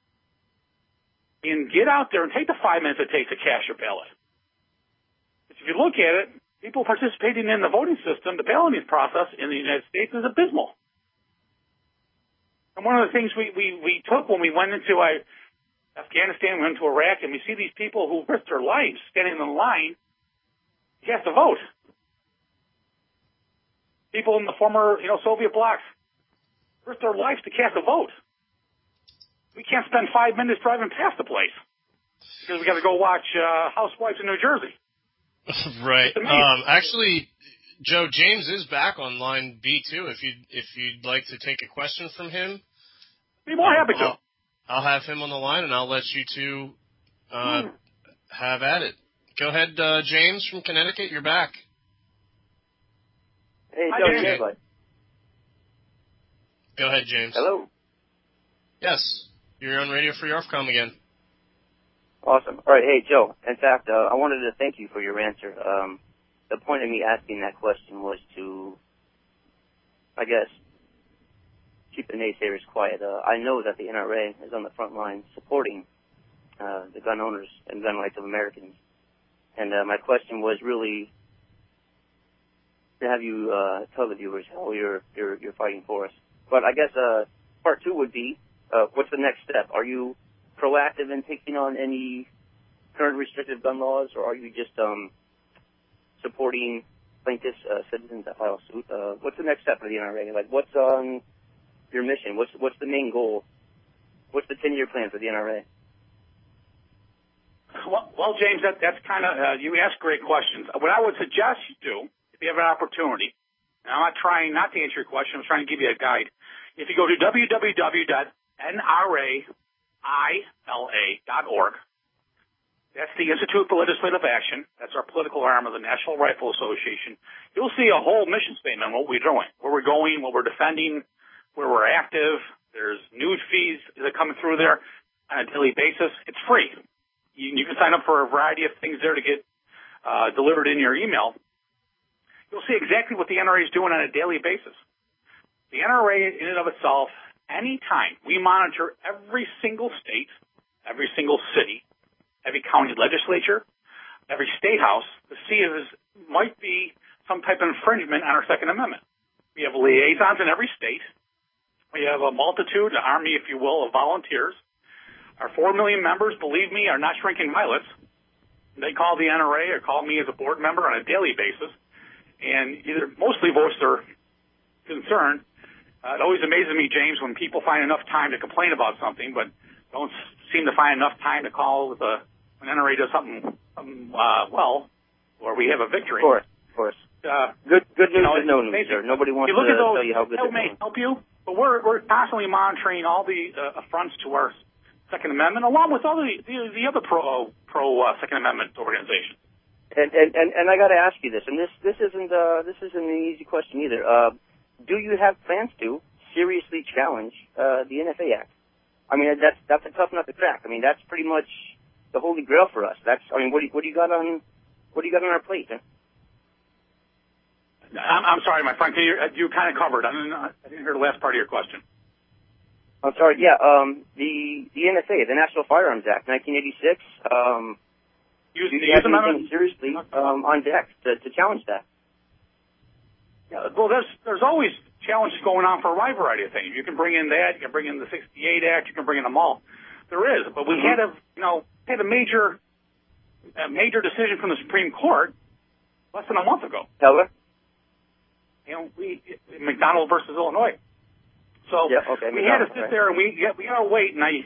And get out there and take the 5 minutes it takes to cast your ballot. If you look at it, people participating in the voting system, the balloting process in the United States is abysmal. And one of the things we took when we went into Afghanistan, we went to Iraq, and we see these people who risked their lives standing in the line to cast a vote. People in the former, Soviet bloc risked their lives to cast a vote. We can't spend 5 minutes driving past the place because we got to go watch Housewives in New Jersey. Right. Actually, Joe, James is back on line B2. If you'd like to take a question from him, be more happy to. I'll have him on the line, and I'll let you two have at it. Go ahead, James from Connecticut. You're back. Hey, Hi, Joe. James. Go ahead, James. Hello. Yes, you're on Radio Free ARFCOM again. Awesome. All right. Hey, Joe. In fact, I wanted to thank you for your answer. The point of me asking that question was to, I guess, keep the naysayers quiet. I know that the NRA is on the front line supporting the gun owners and gun rights of Americans. And my question was really to have you tell the viewers how you're fighting for us. But I guess part two would be, what's the next step? Are you proactive in taking on any current restrictive gun laws, or are you just supporting plaintiffs, citizens that file suit? What's the next step for the NRA? Like, what's your mission? What's the main goal? What's the 10-year plan for the NRA? Well, James, that's kind of you ask great questions. What I would suggest you do, if you have an opportunity, and I'm not trying not to answer your question, I'm trying to give you a guide. If you go to www.nraila.org, that's the Institute for Legislative Action. That's our political arm of the National Rifle Association. You'll see a whole mission statement on what we're doing, where we're going, what we're defending, where we're active. There's news feeds that are coming through there on a daily basis. It's free. You can sign up for a variety of things there to get delivered in your email. You'll see exactly what the NRA is doing on a daily basis. The NRA, in and of itself, anytime we monitor every single state, every single city, every county legislature, every state house to see if there might be some type of infringement on our Second Amendment. We have liaisons in every state. We have a multitude, an army, if you will, of volunteers. Our 4 million members, believe me, are not shrinking violets. They call the NRA or call me as a board member on a daily basis and either mostly voice their concern It always amazes me, James, when people find enough time to complain about something, but don't seem to find enough time to call when NRA does something well, or we have a victory. Of course. Good news is no news, sir. Nobody wants to tell you how good it is. That may help you, but we're constantly monitoring all the affronts to our Second Amendment, along with all the other pro Second Amendment organizations. And I got to ask you this, and this isn't an easy question either. Do you have plans to seriously challenge the NFA Act? I mean, that's a tough nut to crack. I mean, that's pretty much the holy grail for us. What do you got on our plate? Huh? I'm sorry, my friend. You kind of covered. I didn't hear the last part of your question. I'm sorry. Yeah. The NFA, the National Firearms Act, 1986. Do you have anything seriously on deck to challenge that? Yeah, well, there's always challenges going on for a wide variety of things. You can bring in that. You can bring in the 68 Act. You can bring in them all. There is, but we had a major decision from the Supreme Court less than a month ago. Heller? McDonald versus Illinois. So we had to sit there and we got to wait. And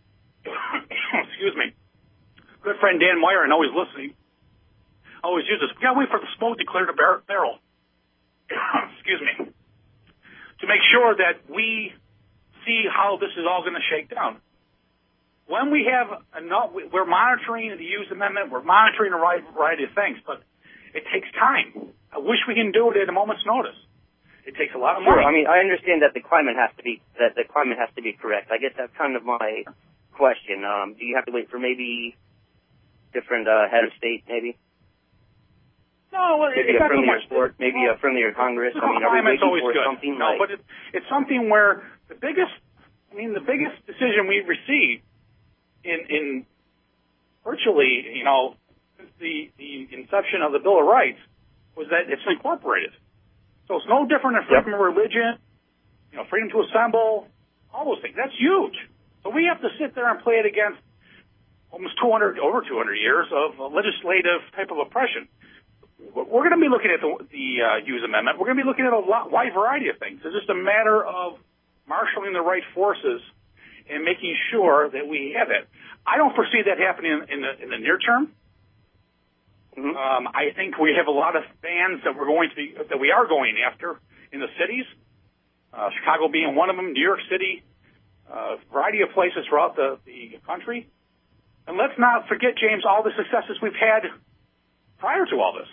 excuse me, good friend Dan Meyer, and always listening, always uses. We got to wait for the smoke to clear the barrel. Excuse me, to make sure that we see how this is all going to shake down. When we have enough, we're monitoring the Hughes Amendment, we're monitoring a variety of things, but it takes time. I wish we can do it at a moment's notice. It takes a lot of money. Sure. I mean, I understand that the climate has to be correct. I guess that's kind of my question. Do you have to wait for maybe different head of state, maybe? No, maybe it's not too much. Maybe a friendlier Congress. I mean, climate's always good. Something no, but it's something where the biggest decision we've received in virtually, since the inception of the Bill of Rights was that it's incorporated. So it's no different than freedom of religion, freedom to assemble, all those things. That's huge. So we have to sit there and play it against almost over 200 years of legislative type of oppression. We're going to be looking at the Hughes Amendment. We're going to be looking at a wide variety of things. It's just a matter of marshaling the right forces and making sure that we have it. I don't foresee that happening in the near term. Mm-hmm. I think we have a lot of bans that we are going after in the cities. Chicago being one of them, New York City, a variety of places throughout the country. And let's not forget, James, all the successes we've had prior to all this.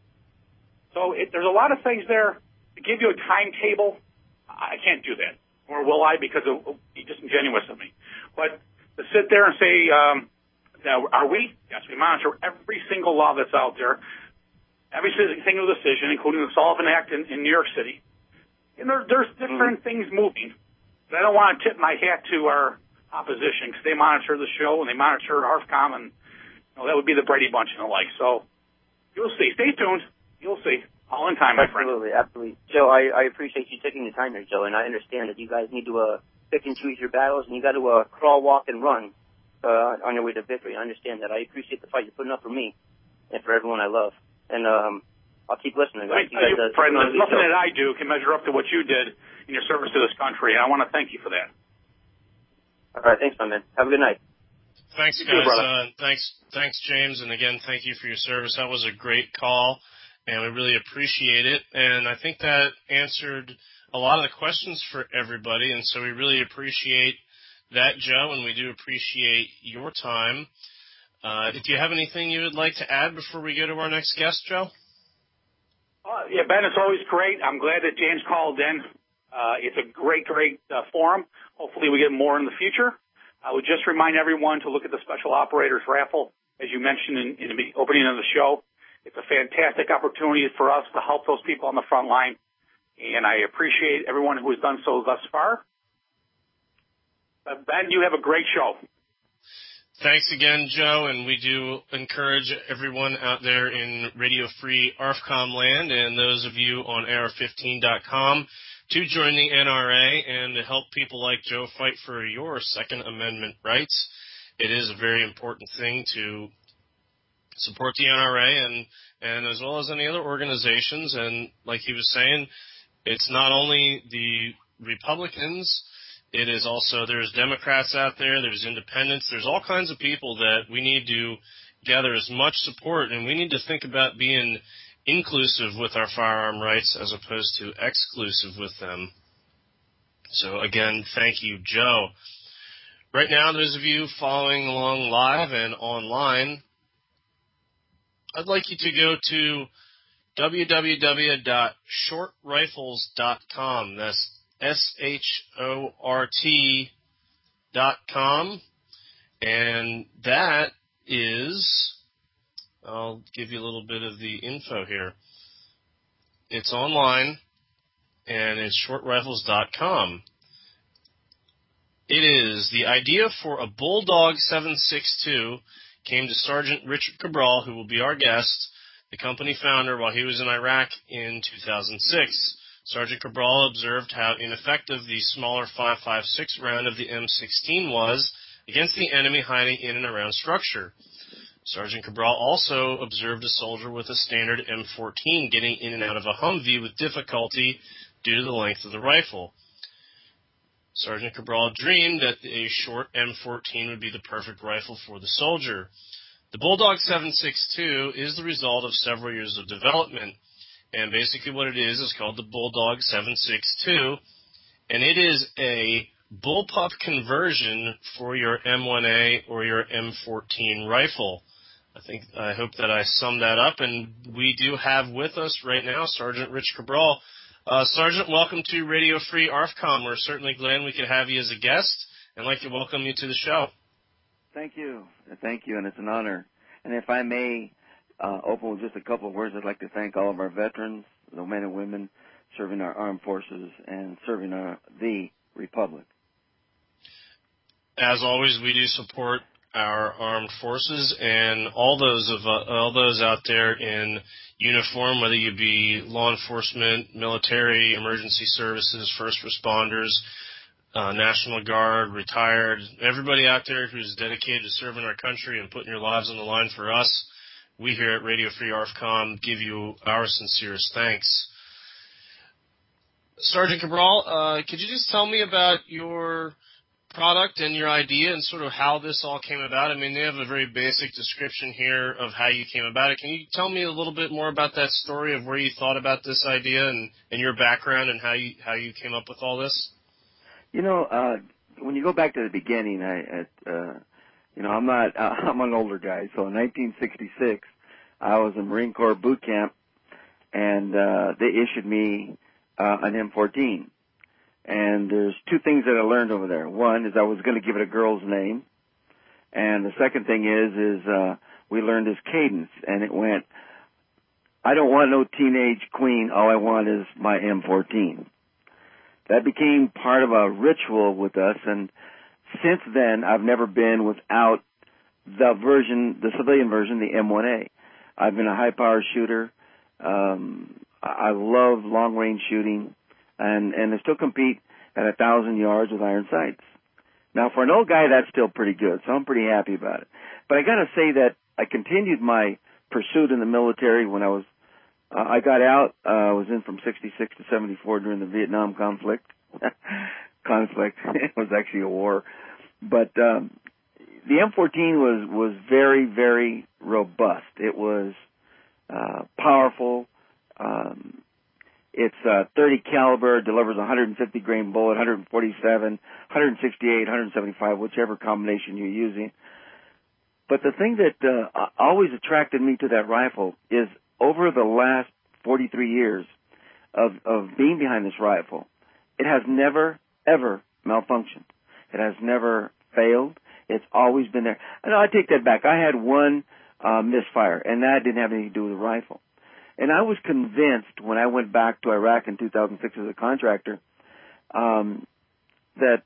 So there's a lot of things there. To give you a timetable, I can't do that. Or will I, because it will be disingenuous of me. But to sit there and say, are we? Yes, we monitor every single law that's out there, every single decision, including the Sullivan Act in New York City. And there's different things moving. But I don't want to tip my hat to our opposition because they monitor the show and they monitor ARFCOM, and that would be the Brady Bunch and the like. So you'll see. Stay tuned. You'll see. All in time, my friend. Absolutely. Joe, I appreciate you taking the time here, Joe, and I understand that you guys need to pick and choose your battles, and you got to crawl, walk, and run on your way to victory. I understand that. I appreciate the fight you're putting up for me and for everyone I love. And I'll keep listening. Friend, there's nothing that I do can measure up to what you did in your service to this country, and I want to thank you for that. All right, thanks, my man. Have a good night. Thanks, guys. Thanks, James, and again, thank you for your service. That was a great call, and we really appreciate it. And I think that answered a lot of the questions for everybody, and so we really appreciate that, Joe, and we do appreciate your time. If you have anything you would like to add before we go to our next guest, Joe? Yeah, Ben, it's always great. I'm glad that James called in. It's a great forum. Hopefully we get more in the future. I would just remind everyone to look at the Special Operators Raffle, as you mentioned in the opening of the show. It's a fantastic opportunity for us to help those people on the front line, and I appreciate everyone who has done so thus far. Ben, you have a great show. Thanks again, Joe, and we do encourage everyone out there in Radio Free ARFCOM land and those of you on AR15.com to join the NRA and to help people like Joe fight for your Second Amendment rights. It is a very important thing to support the NRA and as well as any other organizations. And like he was saying, it's not only the Republicans. It is also, there's Democrats out there, there's independents, there's all kinds of people that we need to gather as much support, and we need to think about being inclusive with our firearm rights as opposed to exclusive with them. So again, thank you, Joe. Right now, those of you following along live and online, I'd like you to go to www.shortrifles.com. That's SHORT.com. And that is, I'll give you a little bit of the info here. It's online, and it's shortrifles.com. It is the idea for a Bulldog 7.62 came to Sergeant Richard Cabral, who will be our guest, the company founder, while he was in Iraq in 2006. Sergeant Cabral observed how ineffective the smaller 5.56 round of the M16 was against the enemy hiding in and around structure. Sergeant Cabral also observed a soldier with a standard M14 getting in and out of a Humvee with difficulty due to the length of the rifle. Sergeant Cabral dreamed that a short M14 would be the perfect rifle for the soldier. The Bulldog 7.62 is the result of several years of development, and basically what it is called the Bulldog 7.62, and it is a bullpup conversion for your M1A or your M14 rifle. I hope that I summed that up, and we do have with us right now Sergeant Rich Cabral. Sergeant, welcome to Radio Free ARFCOM. We're certainly glad we could have you as a guest, and I'd like to welcome you to the show. Thank you, and it's an honor. And if I may open with just a couple of words, I'd like to thank all of our veterans, the men and women serving our armed forces and serving the Republic. As always, we do support our armed forces and all those out there in uniform, whether you be law enforcement, military, emergency services, first responders, National Guard, retired, everybody out there who's dedicated to serving our country and putting your lives on the line for us. We here at Radio Free ARFCOM give you our sincerest thanks. Sergeant Cabral, could you just tell me about your product and your idea and sort of how this all came about? I mean, they have a very basic description here of how you came about it. Can you tell me a little bit more about that story of where you thought about this idea and your background and how you came up with all this? You know, when you go back to the beginning, I'm an older guy. So in 1966, I was in Marine Corps boot camp, and they issued me an M14. And there's two things that I learned over there. One is I was going to give it a girl's name, and the second thing is we learned his cadence, and it went, I don't want no teenage queen, all I want is my M14. That became part of a ritual with us, and since then I've never been without the civilian version, the M1A. I've been a high-power shooter. I love long-range shooting. And I still compete at 1,000 yards with iron sights. Now, for an old guy, that's still pretty good, so I'm pretty happy about it. But I got to say that I continued my pursuit in the military when I got out. I was in from 66 to 74 during the Vietnam conflict. It was actually a war. But the M14 was very, very robust. It was powerful. It's 30 caliber, delivers 150 grain bullet, 147, 168, 175, whichever combination you're using. But the thing that always attracted me to that rifle is over the last 43 years of being behind this rifle, it has never, ever malfunctioned. It has never failed. It's always been there. And I take that back. I had one misfire, and that didn't have anything to do with the rifle. And I was convinced when I went back to Iraq in 2006 as a contractor that,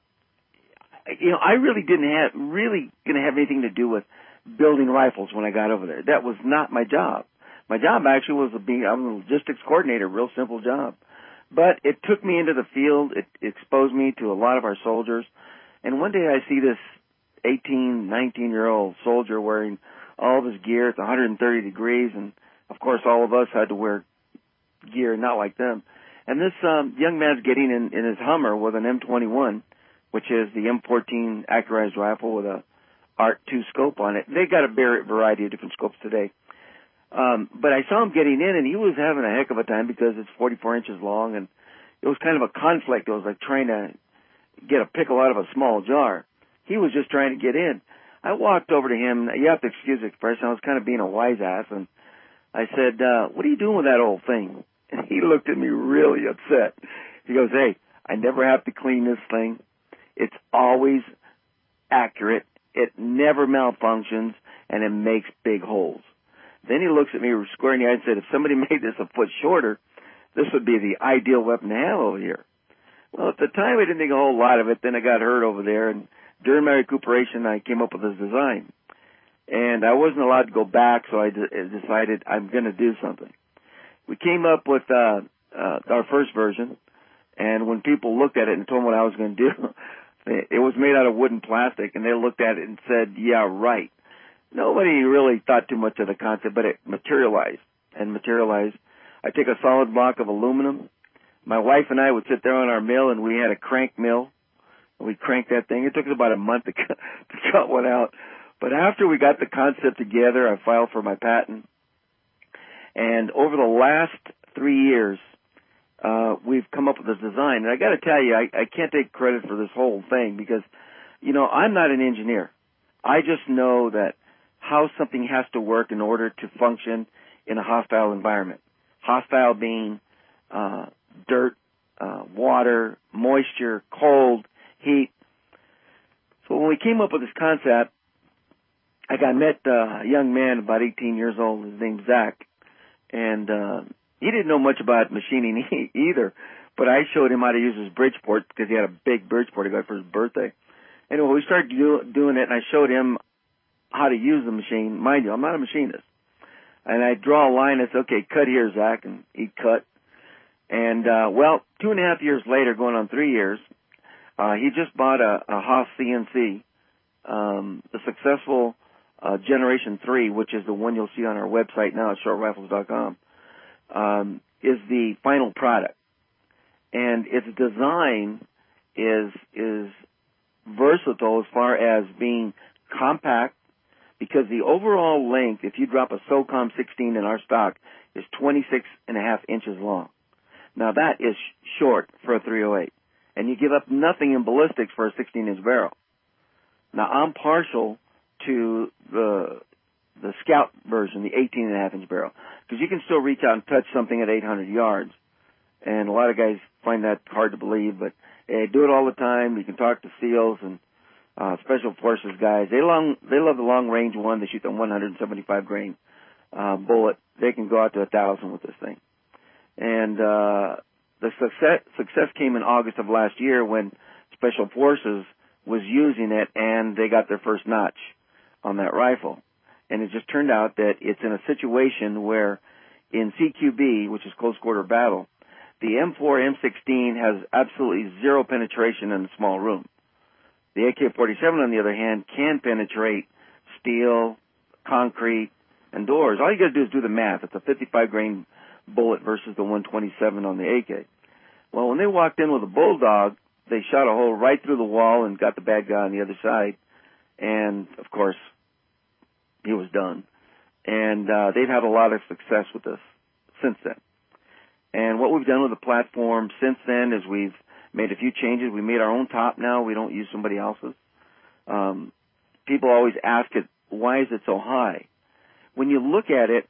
I really didn't have anything to do with building rifles when I got over there. That was not my job. My job actually was I was a logistics coordinator, real simple job. But it took me into the field. It exposed me to a lot of our soldiers. And one day I see this 18, 19-year-old soldier wearing all of his gear. It's 130 degrees, and of course, all of us had to wear gear, not like them. And this young man's getting in his Hummer with an M21, which is the M14 accurized rifle with a Art 2 scope on it. They got a variety of different scopes today. But I saw him getting in, and he was having a heck of a time because it's 44 inches long, and it was kind of a conflict. It was like trying to get a pickle out of a small jar. He was just trying to get in. I walked over to him. You have to excuse the expression. I was kind of being a wise ass, and I said, what are you doing with that old thing? And he looked at me really upset. He goes, hey, I never have to clean this thing. It's always accurate. It never malfunctions, and it makes big holes. Then he looks at me square in the eye and said, if somebody made this a foot shorter, this would be the ideal weapon to have over here. Well, at the time, I didn't think a whole lot of it. Then I got hurt over there, and during my recuperation, I came up with this design. And I wasn't allowed to go back, so I decided I'm going to do something. We came up with our first version, and when people looked at it and told me what I was going to do, it was made out of wood and plastic, and they looked at it and said, yeah, right. Nobody really thought too much of the concept, but it materialized. I take a solid block of aluminum. My wife and I would sit there on our mill, and we had a crank mill. We cranked that thing. It took us about a month to cut one out. But after we got the concept together, I filed for my patent. And over the last 3 years, we've come up with this design. And I got to tell you, I can't take credit for this whole thing because, I'm not an engineer. I just know that how something has to work in order to function in a hostile environment. Hostile being dirt, water, moisture, cold, heat. So when we came up with this concept, I met a young man about 18 years old. His name's Zach. And he didn't know much about machining either. But I showed him how to use his Bridgeport because he had a big Bridgeport he got for his birthday. Anyway, we started doing it, and I showed him how to use the machine. Mind you, I'm not a machinist. And I draw a line and say, okay, cut here, Zach. And he'd cut. And, 2.5 years later, going on 3 years, he just bought a Haas CNC, the successful Generation 3, which is the one you'll see on our website now at shortrifles.com, is the final product. And its design is versatile as far as being compact, because the overall length, if you drop a SOCOM 16 in our stock, is 26.5 inches long. Now that is short for a 308. And you give up nothing in ballistics for a 16-inch barrel. Now I'm partial to the Scout version, the 18.5-inch barrel, because you can still reach out and touch something at 800 yards. And a lot of guys find that hard to believe, but they do it all the time. You can talk to SEALs and Special Forces guys. They love the long-range one. They shoot the 175-grain bullet. They can go out to 1,000 with this thing. And the success came in August of last year when Special Forces was using it, and they got their first notch on that rifle. And it just turned out that it's in a situation where in CQB, which is close quarter battle, the M4 M16 has absolutely zero penetration in a small room. The AK-47, on the other hand, can penetrate steel, concrete, and doors. All you got to do is do the math. It's a 55-grain bullet versus the 127 on the AK. Well, when they walked in with a Bulldog, they shot a hole right through the wall and got the bad guy on the other side. And, of course, he was done. And they've had a lot of success with this since then. And what we've done with the platform since then is we've made a few changes. We made our own top now. We don't use somebody else's. People always ask it, why is it so high? When you look at it,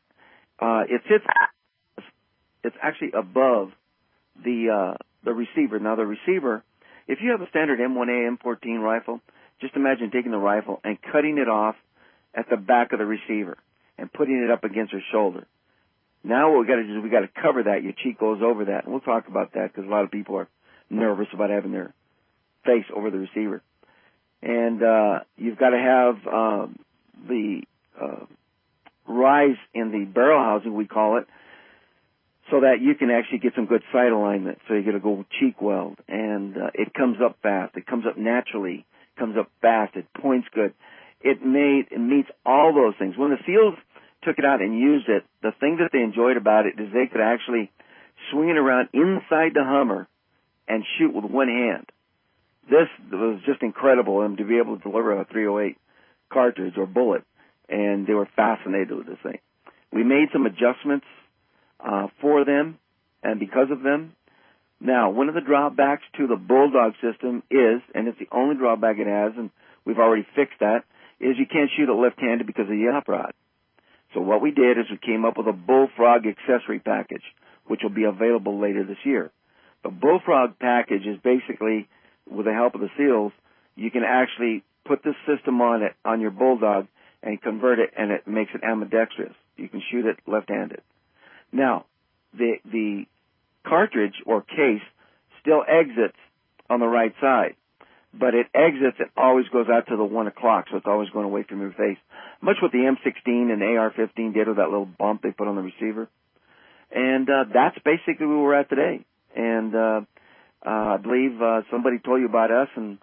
it's actually above the receiver. Now, the receiver, if you have a standard M1A, M14 rifle, just imagine taking the rifle and cutting it off at the back of the receiver and putting it up against your shoulder. Now what we got to do is we got to cover that. Your cheek goes over that. And we'll talk about that because a lot of people are nervous about having their face over the receiver. And you've got to have the rise in the barrel housing, we call it, so that you can actually get some good sight alignment. So you got to go cheek weld, and it comes up fast. It comes up naturally. It comes up fast. It points good. It meets all those things. When the SEALs took it out and used it, the thing that they enjoyed about it is they could actually swing it around inside the Hummer and shoot with one hand. This was just incredible, and to be able to deliver a .308 cartridge or bullet, and they were fascinated with this thing. We made some adjustments for them and because of them. Now, one of the drawbacks to the Bulldog system is, and it's the only drawback it has, and we've already fixed that, is you can't shoot it left-handed because of the op rod. So what we did is we came up with a Bullfrog accessory package, which will be available later this year. The Bullfrog package is basically, with the help of the SEALs, you can actually put this system on your Bulldog and convert it, and it makes it ambidextrous. You can shoot it left-handed. Now, the cartridge or case still exits on the right side, but it exits and always goes out to the 1 o'clock, so it's always going away from your face. Much what the M16 and AR-15 did with that little bump they put on the receiver. And that's basically where we're at today. And I believe somebody told you about us, and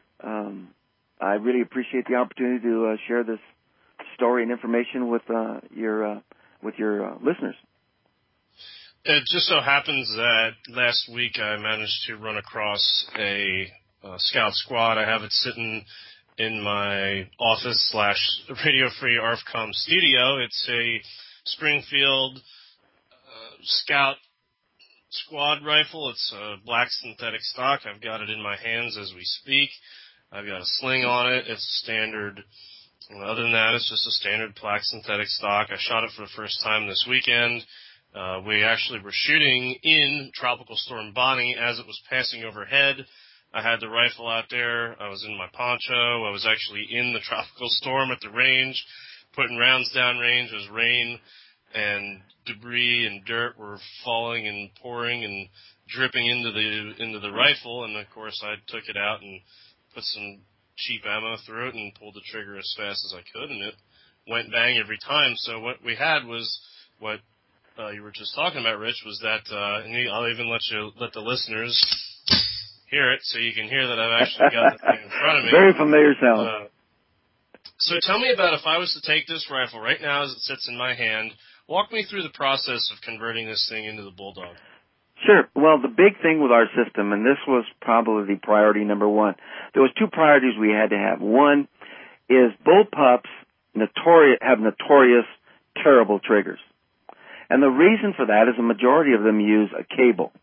I really appreciate the opportunity to share this story and information with your listeners. It just so happens that last week I managed to run across a Scout Squad. I have it sitting in my office / Radio Free ARFCOM studio. It's a Springfield Scout Squad rifle. It's a black synthetic stock. I've got it in my hands as we speak. I've got a sling on it. It's standard. Other than that, it's just a standard black synthetic stock. I shot it for the first time this weekend. We actually were shooting in Tropical Storm Bonnie as it was passing overhead. I had the rifle out there. I was in my poncho. I was actually in the tropical storm at the range, putting rounds down range as rain and debris and dirt were falling and pouring and dripping into the rifle. And of course, I took it out and put some cheap ammo through it and pulled the trigger as fast as I could, and it went bang every time. So what we had was what you were just talking about, Rich, was that, and I'll even let the listeners hear it so you can hear that I've actually got the thing in front of me. Very familiar sound. So tell me about, if I was to take this rifle right now as it sits in my hand, walk me through the process of converting this thing into the Bulldog. Sure. Well, the big thing with our system, and this was probably the priority number one, there was two priorities we had to have. One is bullpups have notorious terrible triggers. And the reason for that is the majority of them use a cable.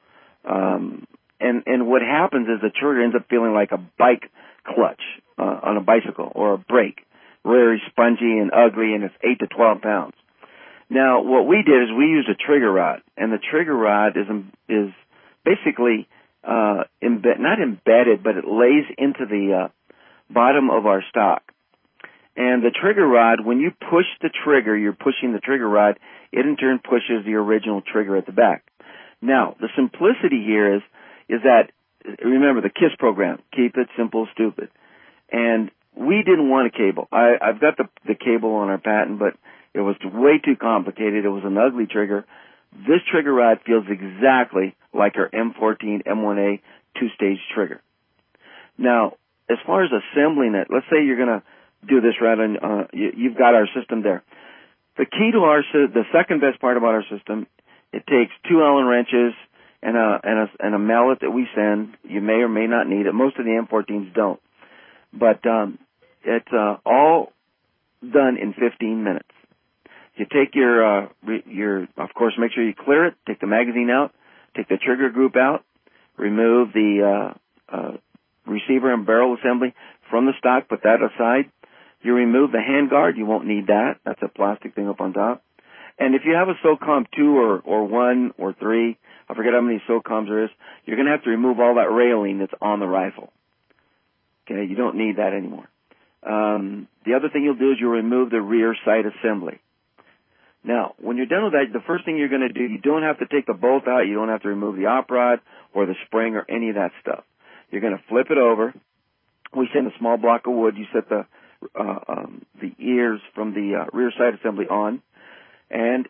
And what happens is the trigger ends up feeling like a bike clutch on a bicycle or a brake, very spongy and ugly, and it's 8 to 12 pounds. Now, what we did is we used a trigger rod, and the trigger rod is basically not embedded, but it lays into the bottom of our stock. And the trigger rod, when you push the trigger, you're pushing the trigger rod, it in turn pushes the original trigger at the back. Now, the simplicity here is that, remember, the KISS program, keep it simple, stupid. And we didn't want a cable. I've got the cable on our patent, but it was way too complicated. It was an ugly trigger. This trigger rod feels exactly like our M14 M1A two-stage trigger. Now, as far as assembling it, let's say you're going to do this right on, you've got our system there. The key to the second best part about our system, it takes 2 Allen wrenches and a mallet that we send. You may or may not need it. Most of the M14s don't. But it's all done in 15 minutes. You take your, of course, make sure you clear it, take the magazine out, take the trigger group out, remove the receiver and barrel assembly from the stock, put that aside. You remove the handguard, you won't need that. That's a plastic thing up on top. And if you have a SOCOM 2 or 1 or 3, I forget how many SOCOMs there is, you're going to have to remove all that railing that's on the rifle. Okay, you don't need that anymore. The other thing you'll do is you'll remove the rear sight assembly. Now, when you're done with that, the first thing you're going to do, you don't have to take the bolt out, you don't have to remove the op rod or the spring or any of that stuff. You're going to flip it over. We send a small block of wood. You set the ears from the rear sight assembly on, and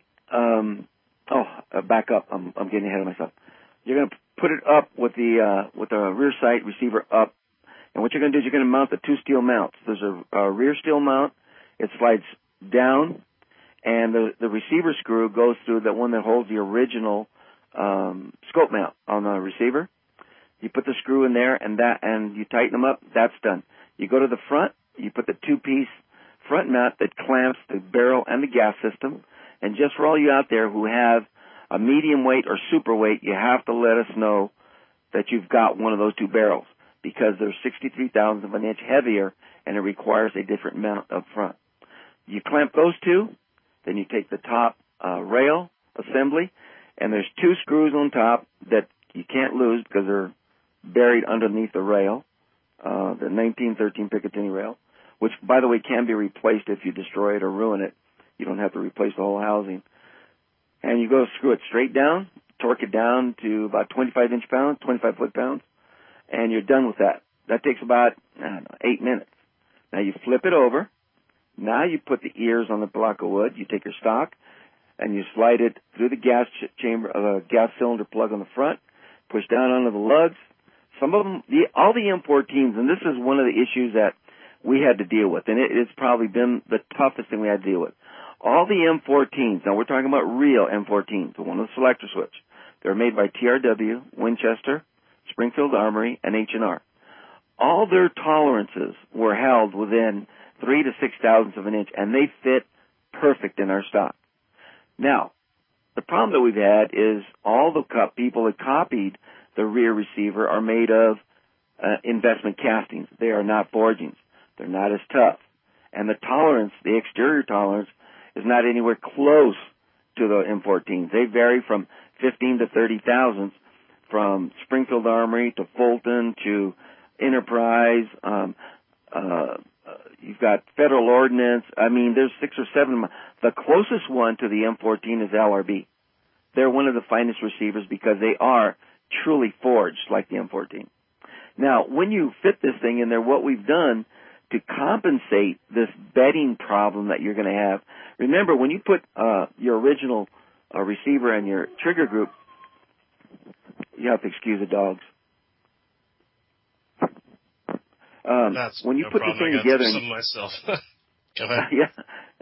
back up. I'm getting ahead of myself. You're going to put it up with the rear sight receiver up, and what you're going to do is you're going to mount the 2 steel mounts. There's a rear steel mount. It slides down, and the receiver screw goes through the one that holds the original scope mount on the receiver. You put the screw in there, and you tighten them up. That's done. You go to the front. You put the 2-piece front mount that clamps the barrel and the gas system. And just for all you out there who have a medium weight or super weight, you have to let us know that you've got one of those 2 barrels, because they're 63 thousandths of an inch heavier, and it requires a different mount up front. You clamp those 2, then you take the top rail assembly, and there's 2 screws on top that you can't lose because they're buried underneath the rail, the 1913 Picatinny rail, which, by the way, can be replaced if you destroy it or ruin it. You don't have to replace the whole housing. And you go screw it straight down, torque it down to about 25 foot-pounds, and you're done with that. That takes about, 8 minutes. Now you flip it over. Now you put the ears on the block of wood. You take your stock, and you slide it through the gas cylinder plug on the front, push down onto the lugs. Some of them, all the M14s, and this is one of the issues that we had to deal with, and it's probably been the toughest thing we had to deal with. All the M14s, now we're talking about real M14s, the one with the selector switch. They're made by TRW, Winchester, Springfield Armory, and H&R. All their tolerances were held within 3 to 6 thousandths of an inch, and they fit perfect in our stock. Now, the problem that we've had is all the people that copied the rear receiver are made of investment castings. They are not forgings. They're not as tough. And the tolerance, the exterior tolerance, is not anywhere close to the M14s. They vary from 15 to 30 thousandths, from Springfield Armory to Fulton to Enterprise. You've got Federal Ordnance. I mean, there's 6 or 7. The closest one to the M14 is LRB. They're one of the finest receivers because they are truly forged like the M14. Now, when you fit this thing in there, what we've done to compensate this bedding problem that you're going to have, remember, when you put your original receiver and your trigger group, you have to excuse the dogs. When you put this thing together, some myself. Go ahead. Yeah.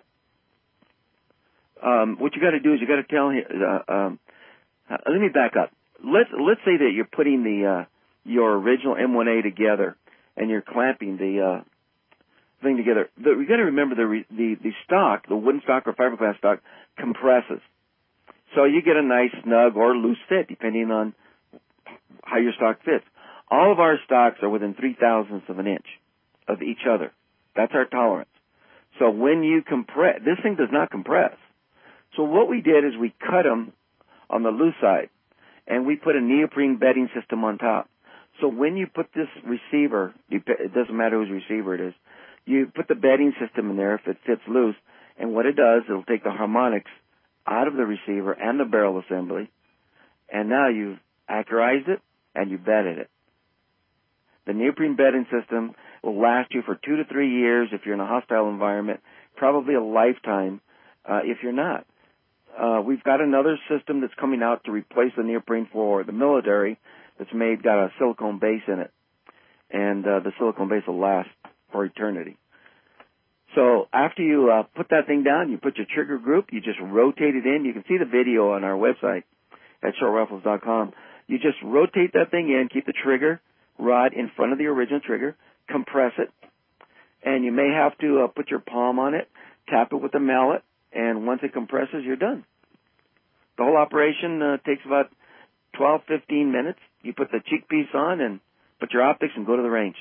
What you got to do is you got to tell him. Let me back up. Let's say that you're putting your original M1A together, and you're clamping the thing together. You got to remember the stock, the wooden stock or fiberglass stock, compresses. So you get a nice snug or loose fit depending on how your stock fits. All of our stocks are within 3 thousandths of an inch of each other. That's our tolerance. So when you compress, this thing does not compress. So what we did is we cut them on the loose side, and we put a neoprene bedding system on top. So when you put this receiver, it doesn't matter whose receiver it is, you put the bedding system in there if it fits loose, and what it does, it'll take the harmonics out of the receiver and the barrel assembly, and now you've accurized it and you've bedded it. The neoprene bedding system will last you for 2 to 3 years if you're in a hostile environment, probably a lifetime if you're not. We've got another system that's coming out to replace the neoprene for the military that's got a silicone base in it. And the silicone base will last for eternity. So after you put that thing down, you put your trigger group, you just rotate it in. You can see the video on our website at shortrifles.com. You just rotate that thing in, keep the trigger rod in front of the original trigger, compress it, and you may have to put your palm on it, tap it with a mallet, and once it compresses, you're done. The whole operation takes about 12, 15 minutes. You put the cheek piece on and put your optics and go to the range.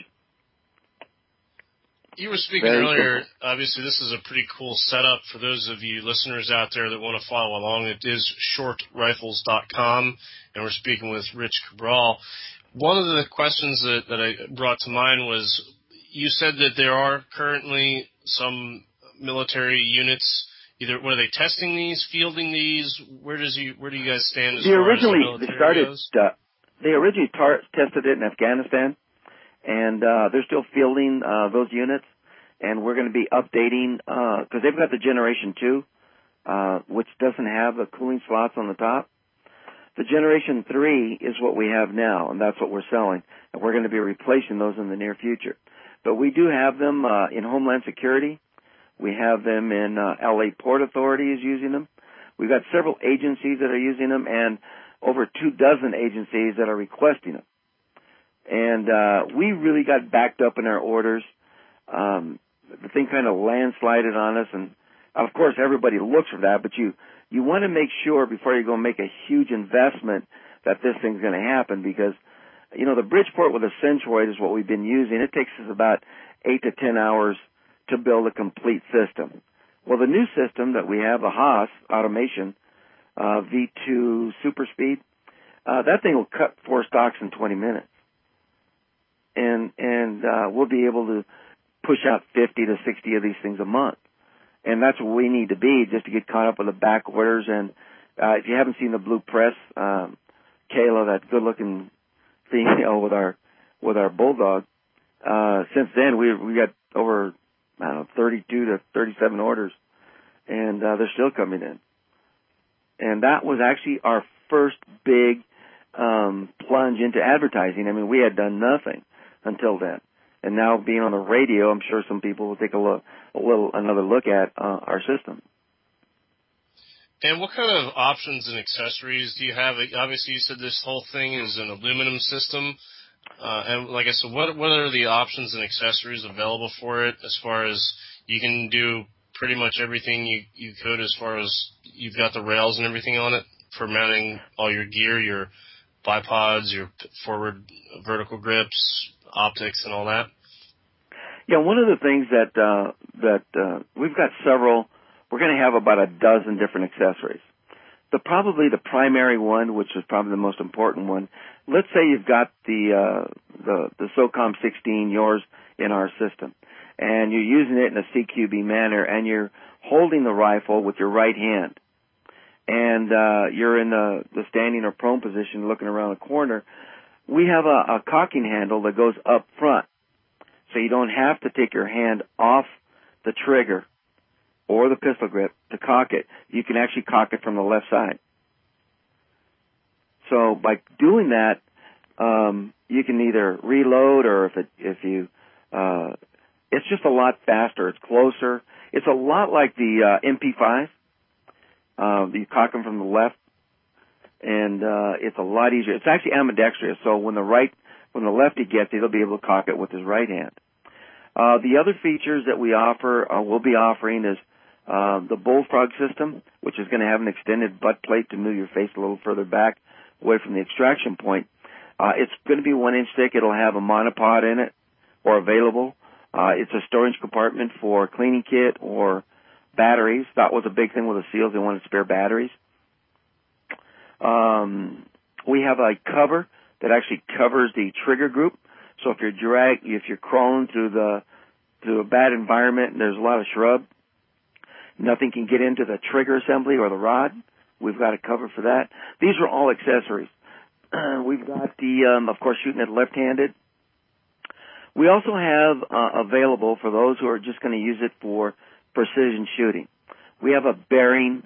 You were speaking earlier, obviously this is a pretty cool setup for those of you listeners out there that want to follow along. It is shortrifles.com, and we're speaking with Rich Cabral. One of the questions that I brought to mind was, you said that there are currently some military units, either were they testing these, fielding these? Where do you guys stand as far as the military goes? They originally tested it in Afghanistan, and they're still fielding those units, and we're going to be updating, because they've got the Generation 2, which doesn't have the cooling slots on the top. The Generation 3 is what we have now, and that's what we're selling, and we're going to be replacing those in the near future. But we do have them in Homeland Security. We have them in L.A. Port Authority is using them. We've got several agencies that are using them, and over 24 agencies that are requesting them. And we really got backed up in our orders. The thing kind of landslided on us, and of course everybody looks for that, but you want to make sure before you go make a huge investment that this thing's going to happen, because, you know, the Bridgeport with a Centroid is what we've been using. It takes us about 8 to 10 hours to build a complete system. Well, the new system that we have, the Haas automation, V2 Super Speed, that thing will cut 4 stocks in 20 minutes. And we'll be able to push out 50 to 60 of these things a month. And that's what we need to be, just to get caught up with the back orders. And if you haven't seen the Blue Press, Kayla, that good-looking female with our bulldog, since then we got over 32 to 37 orders, and they're still coming in. And that was actually our first big plunge into advertising. I mean, we had done nothing until then. And now being on the radio, I'm sure some people will take another look at our system. And what kind of options and accessories do you have? Obviously, you said this whole thing is an aluminum system. And like I said, what are the options and accessories available for it, as far as you can do pretty much everything you could, as far as you've got the rails and everything on it for mounting all your gear, your bipods, your forward vertical grips, optics, and all that? Yeah, one of the things that we've got several. We're going to have about a dozen different accessories. Probably the primary one, which is probably the most important one. Let's say you've got the SOCOM 16, yours in our system, and you're using it in a CQB manner, and you're holding the rifle with your right hand, and you're in the standing or prone position looking around a corner. We have a cocking handle that goes up front, so you don't have to take your hand off the trigger or the pistol grip to cock it. You can actually cock it from the left side. So by doing that, you can either reload, or it's just a lot faster. It's closer. It's a lot like the MP5. You cock them from the left, and it's a lot easier. It's actually ambidextrous, so when the lefty gets it, he'll be able to cock it with his right hand. The other features that we offer, we'll be offering, is the Bullfrog system, which is going to have an extended butt plate to move your face a little further back, away from the extraction point. It's going to be 1-inch thick. It'll have a monopod in it, or available. It's a storage compartment for cleaning kit or batteries. That was a big thing with the SEALs. They wanted spare batteries. We have a cover that actually covers the trigger group. So if you're crawling through a bad environment and there's a lot of shrub, nothing can get into the trigger assembly or the rod. We've got a cover for that. These are all accessories. We've got of course, shooting it left-handed. We also have available for those who are just going to use it for precision shooting. We have a bearing.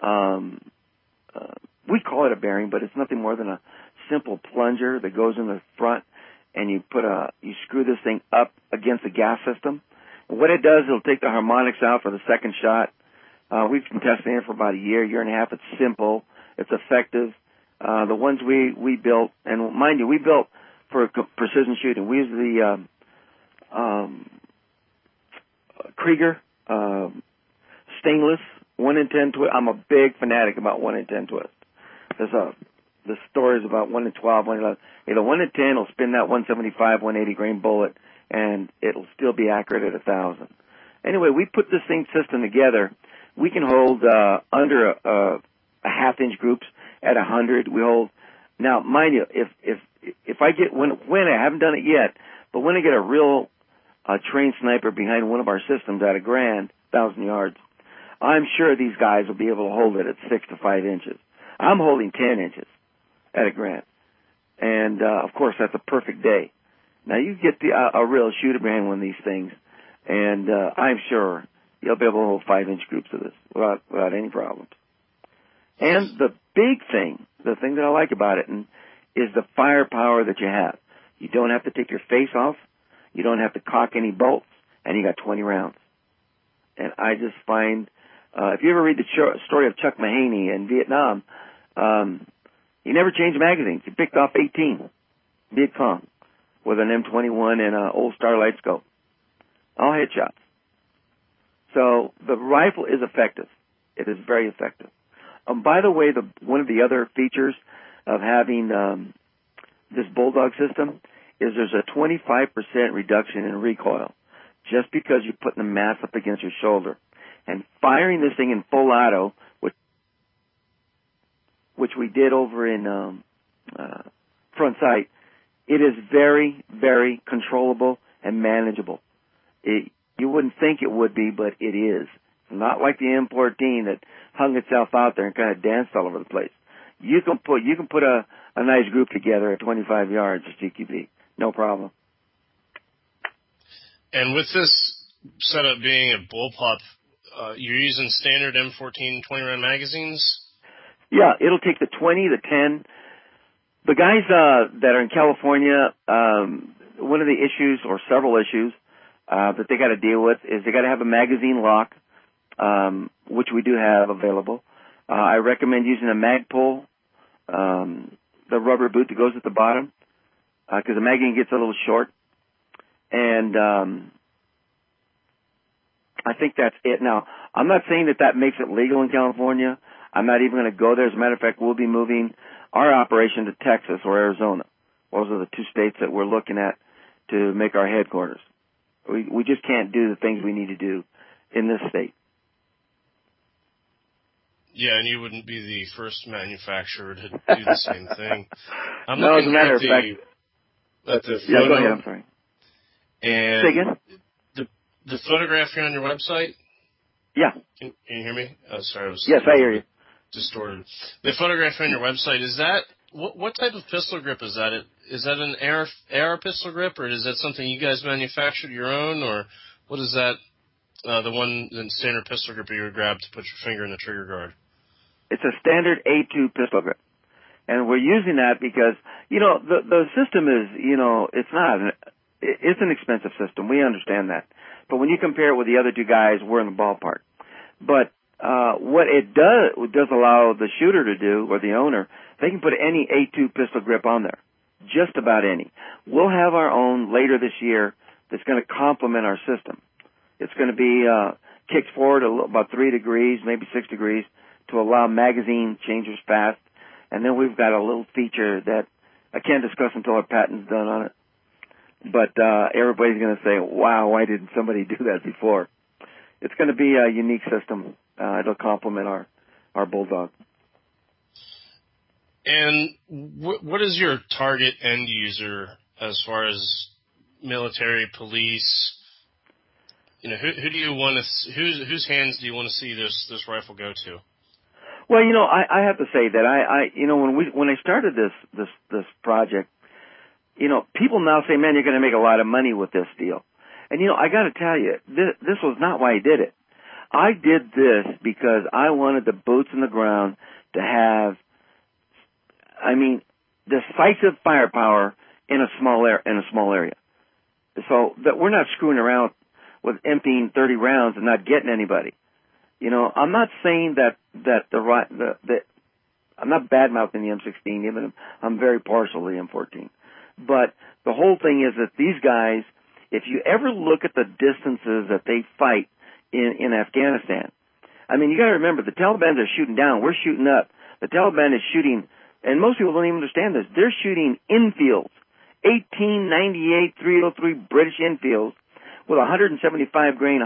We call it a bearing, but it's nothing more than a simple plunger that goes in the front, and you screw this thing up against the gas system. And what it does, it'll take the harmonics out for the second shot. We've been testing it for about a year and a half. It's simple. It's effective. The ones we built, and mind you, we built for precision shooting. We use the Krieger stainless 1 in 10 twist. I'm a big fanatic about 1 in 10 twist. The story is about 1 in 12, 1 in 11. The 1 in 10 will spin that 175, 180 grain bullet, and it'll still be accurate at 1,000. Anyway, we put this system together. We can hold under a half-inch groups at 100. We hold. Now, mind you, if I get when I haven't done it yet, but when I get a real trained sniper behind one of our systems at $1,000 yards, I'm sure these guys will be able to hold it at 6 to 5 inches. I'm holding 10 inches at $1,000, and of course that's a perfect day. Now you get a real shooter behind one of these things, and I'm sure you'll be able to hold 5-inch groups of this without any problems. And the big thing, the thing that I like about it, is the firepower that you have. You don't have to take your face off. You don't have to cock any bolts, and you got 20 rounds. And I just find, if you ever read the story of Chuck Mahaney in Vietnam, He never changed magazines. He picked off 18 Viet Cong with an M21 and an old Starlight scope. All headshots. So the rifle is effective. It is very effective. By the way, one of the other features of having this Bulldog system is there's a 25% reduction in recoil just because you're putting the mass up against your shoulder. And firing this thing in full auto, which we did over in front sight, it is very, very controllable and manageable. You wouldn't think it would be, but it is. Not like the M14 that hung itself out there and kind of danced all over the place. You can put a nice group together at 25 yards of CQB, no problem. And with this setup being a bullpup, you're using standard M14 20-round magazines? Yeah, it'll take the 20, the 10. The guys that are in California, one of the issues, or several issues, that they got to deal with is they got to have a magazine lock, which we do have available. I recommend using a Magpul, the rubber boot that goes at the bottom, because the magazine gets a little short. And I think that's it. Now, I'm not saying that makes it legal in California. I'm not even going to go there. As a matter of fact, we'll be moving our operation to Texas or Arizona. Those are the two states that we're looking at to make our headquarters. We just can't do the things we need to do in this state. Yeah, and you wouldn't be the first manufacturer to do the same thing. I'm no, as a looking matter at of fact. At the photo. Yeah, go ahead. I'm sorry. And say again? The photograph here on your website? Yeah. Can you hear me? Oh, sorry. I was yes, I hear you. Distorted. The photograph on your website, is that, what type of pistol grip is that? Is that an AR pistol grip, or is that something you guys manufactured your own, or what is that, the standard pistol grip you would grab to put your finger in the trigger guard? It's a standard A2 pistol grip. And we're using that because, the system is, it's an expensive system. We understand that. But when you compare it with the other two guys, we're in the ballpark. But what it does allow the shooter to do, or the owner, they can put any A2 pistol grip on there. Just about any. We'll have our own later this year that's going to complement our system. It's going to be kicked forward about 3 degrees, maybe 6 degrees, to allow magazine changers fast. And then we've got a little feature that I can't discuss until our patent's done on it. But everybody's going to say, wow, why didn't somebody do that before? It's going to be a unique system. It'll complement our Bulldog. And what is your target end user as far as military, police? Who do you want to? Whose hands do you want to see this rifle go to? Well, I have to say that when I started this project, people now say, man, you're going to make a lot of money with this deal. And I got to tell you, this was not why I did it. I did this because I wanted the boots in the ground to have, decisive firepower in a small area. So that we're not screwing around with emptying 30 rounds and not getting anybody. I'm not saying that I'm not bad-mouthing the M16, even I'm very partial to the M14. But the whole thing is that these guys, if you ever look at the distances that they fight in Afghanistan, you got to remember, the Taliban are shooting down, we're shooting up. The Taliban is shooting, and most people don't even understand this, they're shooting infields, 1898 303 British infields with 175 grain,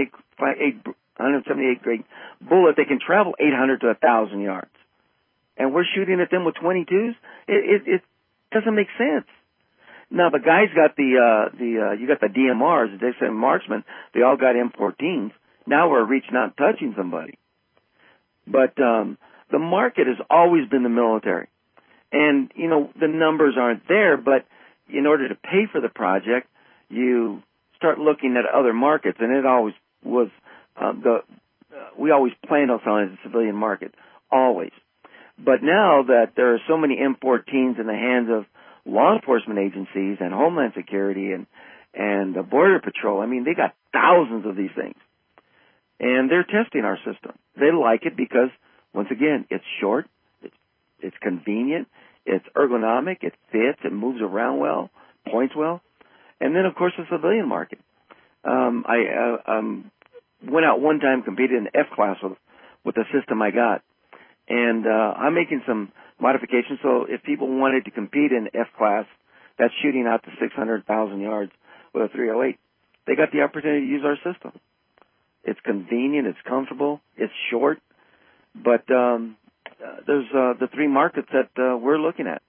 178 grain bullet. They can travel 800 to 1,000 yards. And we're shooting at them with 22s? It doesn't make sense. Now, the guys got you got the DMRs, they said marksmen, they all got M14s. Now we're reaching out and touching somebody. But the market has always been the military. And, the numbers aren't there, but in order to pay for the project, you start looking at other markets, and it always was, we always planned on selling the civilian market, always. But now that there are so many M14s in the hands of law enforcement agencies and Homeland Security and the Border Patrol, they got thousands of these things. And they're testing our system. They like it because, once again, it's short, it's It's convenient. It's ergonomic. It fits. It moves around well, points well. And then, of course, the civilian market. I went out one time, competed in the F class with the system I got. And I'm making some modifications. So if people wanted to compete in F class, that's shooting out to 600,000 yards with a 308, they got the opportunity to use our system. It's convenient. It's comfortable. It's short. But there's the three markets that we're looking at.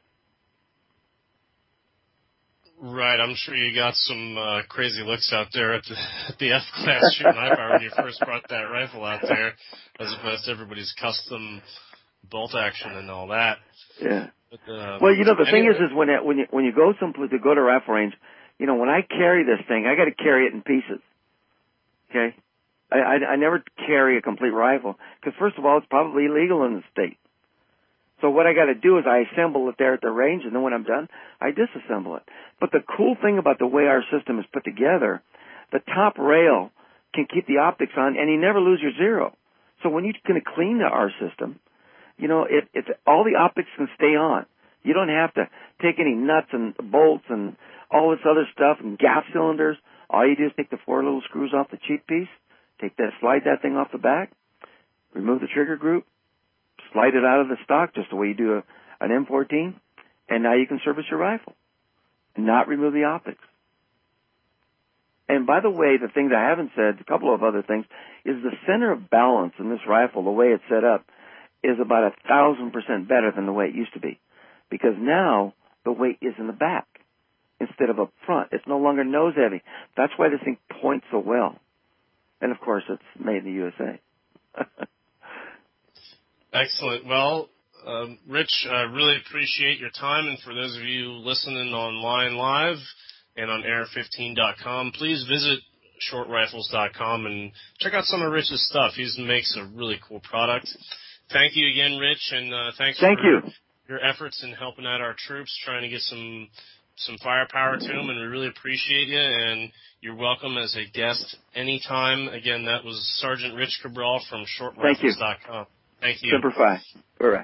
Right, I'm sure you got some crazy looks out there at the F-class shooting high power when you first brought that rifle out there, as opposed to everybody's custom bolt action and all that. Yeah. But, well, the thing is when you go someplace to go to a rifle range, when I carry this thing, I got to carry it in pieces. Okay, I never carry a complete rifle because first of all, it's probably illegal in the state. So what I got to do is I assemble it there at the range, and then when I'm done, I disassemble it. But the cool thing about the way our system is put together, the top rail can keep the optics on, and you never lose your zero. So when you're going to clean our system, it's all the optics can stay on. You don't have to take any nuts and bolts and all this other stuff and gas cylinders. All you do is take the 4 little screws off the cheek piece, slide that thing off the back, remove the trigger group, slide it out of the stock just the way you do an M14, and now you can service your rifle and not remove the optics. And by the way, the things I haven't said, a couple of other things, is the center of balance in this rifle, the way it's set up, is about 1,000% better than the way it used to be. Because now the weight is in the back instead of up front. It's no longer nose heavy. That's why this thing points so well. And of course, it's made in the USA. Excellent. Well, Rich, I really appreciate your time. And for those of you listening online live and on AR15.com, please visit shortrifles.com and check out some of Rich's stuff. He makes a really cool product. Thank you again, Rich, and thanks for your efforts in helping out our troops, trying to get some firepower to them, and we really appreciate you, and you're welcome as a guest anytime. Again, that was Sergeant Rich Cabral from shortrifles.com. Thank you. Semper Fi. All right.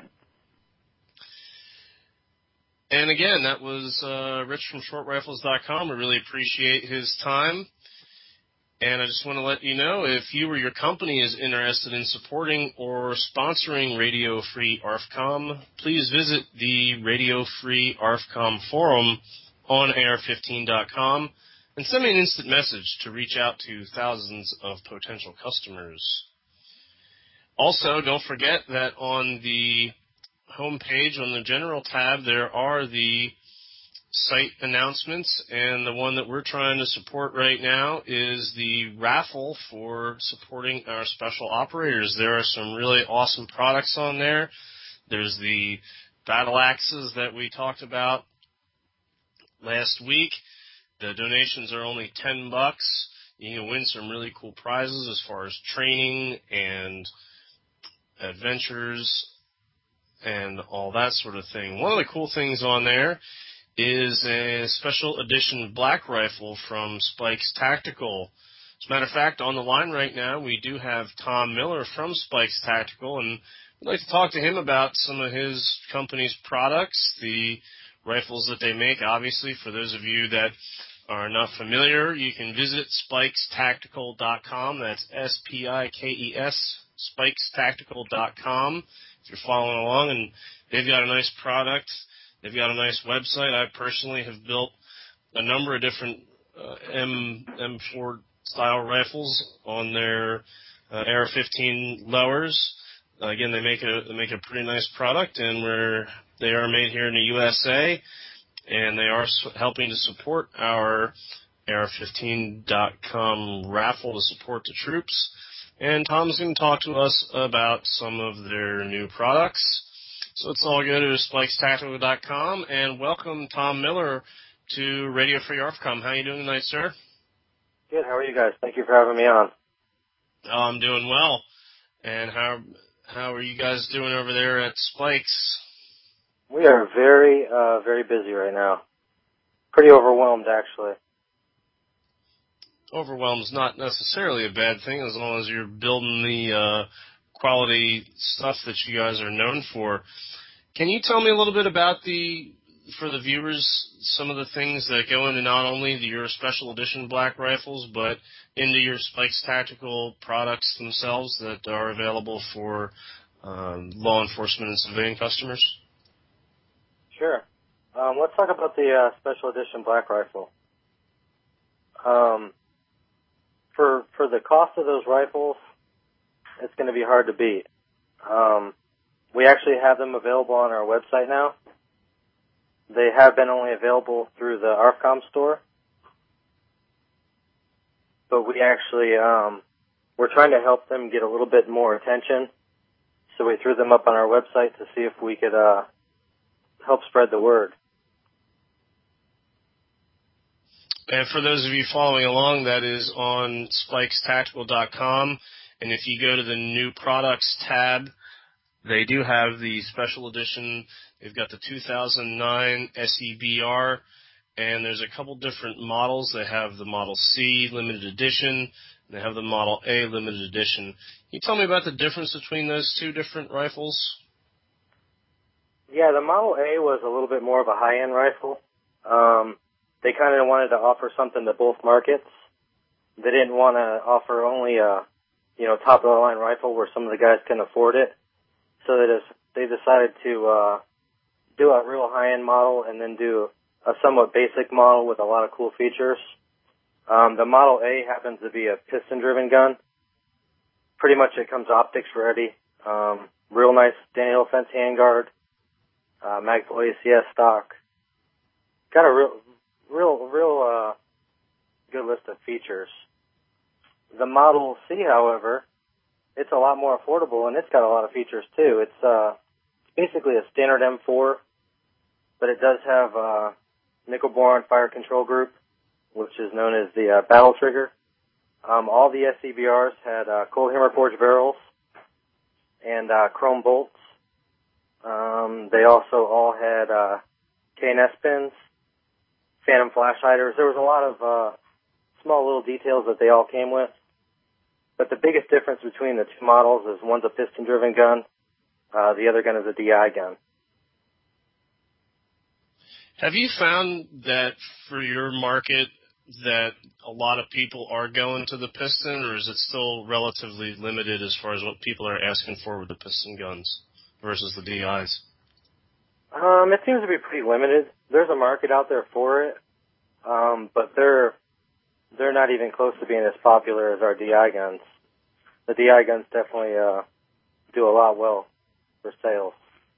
And again, that was Rich from shortrifles.com. We really appreciate his time. And I just want to let you know, if you or your company is interested in supporting or sponsoring Radio Free ARFCOM, please visit the Radio Free ARFCOM forum on AR15.com and send me an instant message to reach out to thousands of potential customers. Also, don't forget that on the home page, on the General tab, there are the site announcements, and the one that we're trying to support right now is the raffle for supporting our special operators. There are some really awesome products on there. There's the battle axes that we talked about last week. The donations are only $10. You can win some really cool prizes as far as training and adventures and all that sort of thing. One of the cool things on there is a special edition black rifle from Spikes Tactical. As a matter of fact, on the line right now, we do have Tom Miller from Spikes Tactical, and we'd like to talk to him about some of his company's products, the rifles that they make. Obviously, for those of you that are not familiar, you can visit spikestactical.com. That's S-P-I-K-E-S, spikestactical.com, if you're following along, and they've got a nice product. They've got a nice website. I personally have built a number of different M4 style rifles on their AR-15 lowers. Again, they make a pretty nice product, and they are made here in the USA, and they are helping to support our AR15.com raffle to support the troops. And Tom's going to talk to us about some of their new products. So let's all go to spikestactical.com and welcome Tom Miller to Radio Free ARFCOM. How are you doing tonight, sir? Good. How are you guys? Thank you for having me on. Oh, I'm doing well. And how are you guys doing over there at Spikes? We are very, very busy right now. Pretty overwhelmed, actually. Overwhelmed's not necessarily a bad thing as long as you're building the quality stuff that you guys are known for. Can you tell me a little bit about for the viewers, some of the things that go into not only your special edition black rifles, but into your Spikes Tactical products themselves that are available for law enforcement and civilian customers? Sure. Let's talk about the special edition black rifle. For the cost of those rifles, it's going to be hard to beat. We actually have them available on our website now. They have been only available through the ARFCOM store. But we actually, we're trying to help them get a little bit more attention. So we threw them up on our website to see if we could help spread the word. And for those of you following along, that is on spikestactical.com. And if you go to the new products tab, they do have the special edition. They've got the 2009 SEBR, and there's a couple different models. They have the Model C limited edition, and they have the Model A limited edition. Can you tell me about the difference between those two different rifles? Yeah, the Model A was a little bit more of a high-end rifle. They kind of wanted to offer something to both markets. They didn't want to offer only a, top-of-the-line rifle where some of the guys can afford it. So they decided to do a real high-end model and then do a somewhat basic model with a lot of cool features. The Model A happens to be a piston-driven gun. Pretty much it comes optics ready. Real nice Daniel Defense handguard, Magpul ACS stock. Got a real good list of features. The Model C, however, it's a lot more affordable, and it's got a lot of features, too. It's basically a standard M4, but it does have nickel-boron fire control group, which is known as the battle trigger. All the SCBRs had cold hammer forged barrels and chrome bolts. They also all had K&S pins, phantom flash hiders. There was a lot of small little details that they all came with. But the biggest difference between the two models is one's a piston-driven gun, the other gun is a DI gun. Have you found that for your market that a lot of people are going to the piston, or is it still relatively limited as far as what people are asking for with the piston guns versus the DIs? It seems to be pretty limited. There's a market out there for it, but they're not even close to being as popular as our DI guns. The DI guns definitely do a lot well for sales.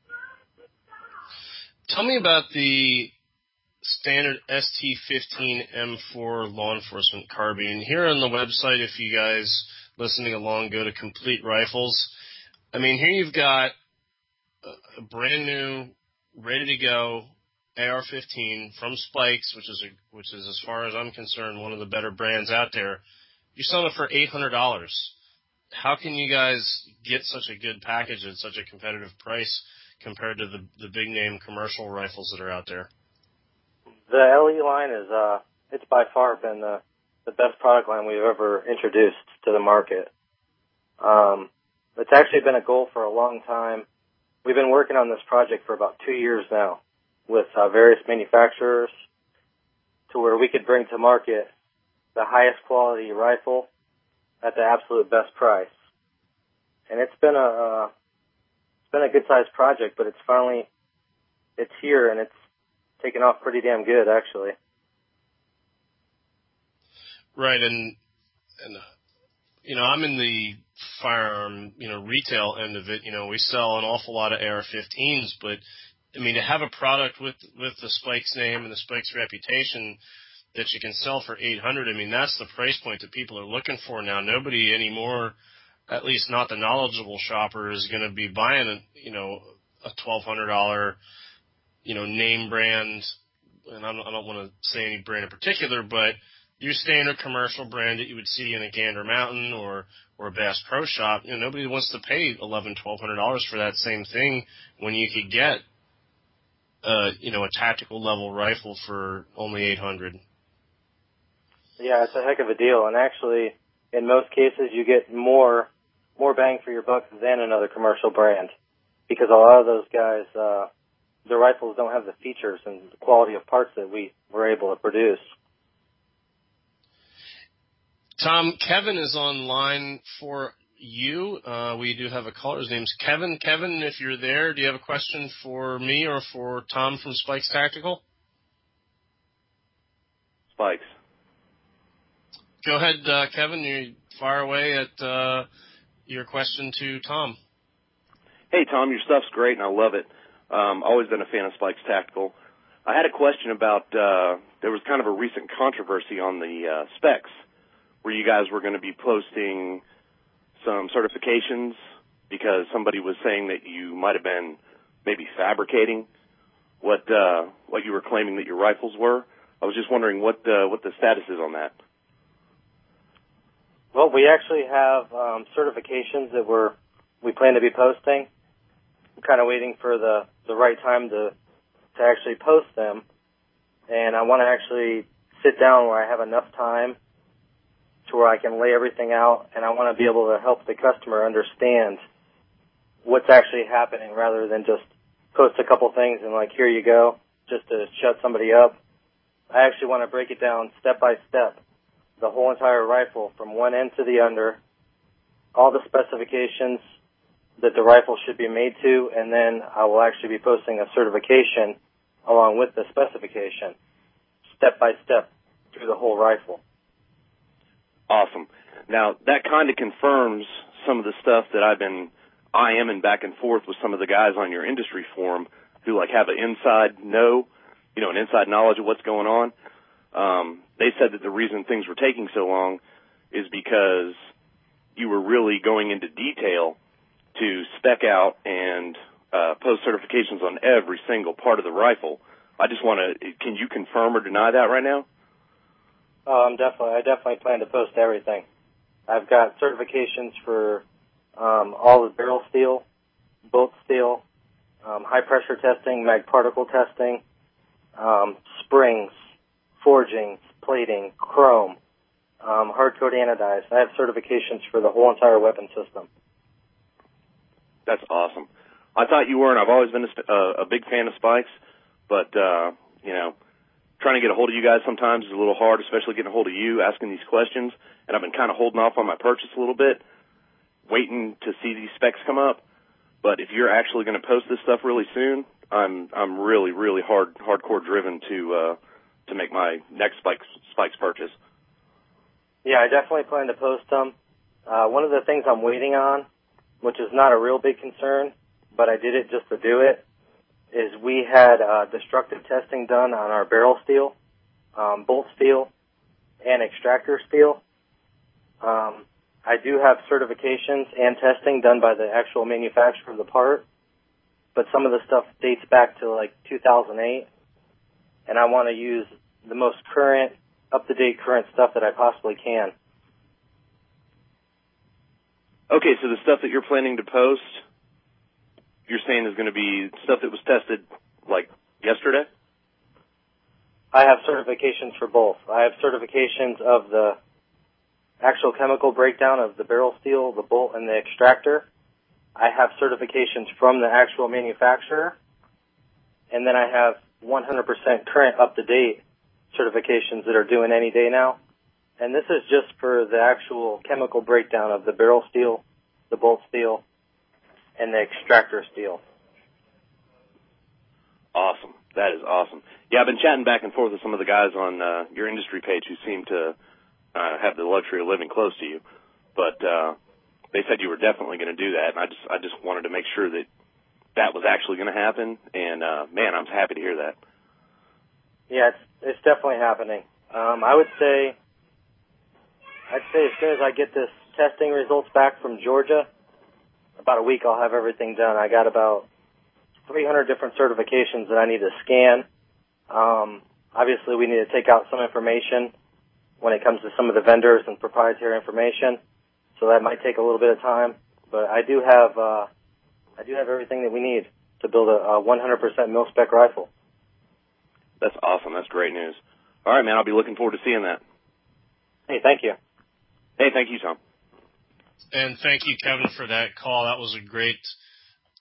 Tell me about the standard ST15 M4 law enforcement carbine. Here on the website, if you guys listening along go to Complete Rifles, here you've got a brand new, ready to go AR-15 from Spikes, which is as far as I'm concerned one of the better brands out there. You're selling it for $800. How can you guys get such a good package at such a competitive price compared to the big name commercial rifles that are out there? The LE line is it's by far been the best product line we've ever introduced to the market. It's actually been a goal for a long time. We've been working on this project for about 2 years now with various manufacturers to where we could bring to market the highest quality rifle at the absolute best price. And it's been a good sized project, but it's here and it's taken off pretty damn good, actually. Right, and I'm in the firearm, retail end of it. We sell an awful lot of AR-15s, but to have a product with the Spikes name and the Spikes reputation that you can sell for $800, that's the price point that people are looking for now. Nobody anymore, at least not the knowledgeable shopper, is going to be buying a $1,200 name brand, and I don't want to say any brand in particular, but your standard commercial brand that you would see in a Gander Mountain or a Bass Pro Shop, nobody wants to pay $1,200 for that same thing when you could get a tactical level rifle for only $800. Yeah, it's a heck of a deal, and actually, in most cases, you get more bang for your buck than another commercial brand. because a lot of those guys, their rifles don't have the features and the quality of parts that we were able to produce. Tom, Kevin is online for you. We do have a caller. His name's Kevin. Kevin, if you're there, do you have a question for me or for Tom from Spikes Tactical? Spikes. Go ahead, Kevin. You fire away at your question to Tom. Hey, Tom, your stuff's great, and I love it. Always been a fan of Spikes Tactical. I had a question about, there was kind of a recent controversy on the specs, where you guys were going to be posting some certifications because somebody was saying that you might have been maybe fabricating what you were claiming that your rifles were. I was just wondering what the status is on that. Well, we actually have certifications that we plan to be posting. I'm kind of waiting for the right time to actually post them, and I want to actually sit down where I have enough time to where I can lay everything out, and I want to be able to help the customer understand what's actually happening rather than just post a couple things and like, here you go, just to shut somebody up. I actually want to break it down step by step, the whole entire rifle from one end to the under, all the specifications that the rifle should be made to, and then I will actually be posting a certification along with the specification, step by step through the whole rifle. Awesome. Now, that kind of confirms some of the stuff that I've been IMing back and forth with some of the guys on your industry forum who, like, have an inside an inside knowledge of what's going on. They said that the reason things were taking so long is because you were really going into detail to spec out and post certifications on every single part of the rifle. I just want to, can you confirm or deny that right now? I definitely plan to post everything. I've got certifications for all the barrel steel, bolt steel, high pressure testing, mag particle testing, springs, forging, plating, chrome, hard coat anodized. I have certifications for the whole entire weapon system. That's awesome. I thought you were, and I've always been a big fan of Spikes, but, trying to get a hold of you guys sometimes is a little hard, especially getting a hold of you, asking these questions, and I've been kind of holding off on my purchase a little bit, waiting to see these specs come up. But if you're actually going to post this stuff really soon, I'm really, really hardcore driven to make my next Spikes purchase. Yeah, I definitely plan to post them. One of the things I'm waiting on, which is not a real big concern, but I did it just to do it, is we had destructive testing done on our barrel steel, bolt steel, and extractor steel. I do have certifications and testing done by the actual manufacturer of the part, but some of the stuff dates back to like 2008, and I want to use the most current, up-to-date current stuff that I possibly can. Okay, so the stuff that you're planning to post, you're saying is going to be stuff that was tested, like, yesterday? I have certifications for both. I have certifications of the actual chemical breakdown of the barrel steel, the bolt, and the extractor. I have certifications from the actual manufacturer. And then I have 100% current, up-to-date certifications that are due any day now. And this is just for the actual chemical breakdown of the barrel steel, the bolt steel, and the extractor steel. Awesome. That is awesome. Yeah, I've been chatting back and forth with some of the guys on your industry page who seem to have the luxury of living close to you. But they said you were definitely going to do that, and I just wanted to make sure that that was actually going to happen. And, man, I'm happy to hear that. Yeah, it's definitely happening. I'd say as soon as I get this testing results back from Georgia, about a week I'll have everything done. I got about 300 different certifications that I need to scan. Obviously, we need to take out some information when it comes to some of the vendors and proprietary information, so that might take a little bit of time. But I do have everything that we need to build a 100% mil-spec rifle. That's awesome. That's great news. All right, man, I'll be looking forward to seeing that. Hey, thank you. Hey, thank you, Tom. And thank you, Kevin, for that call. That was a great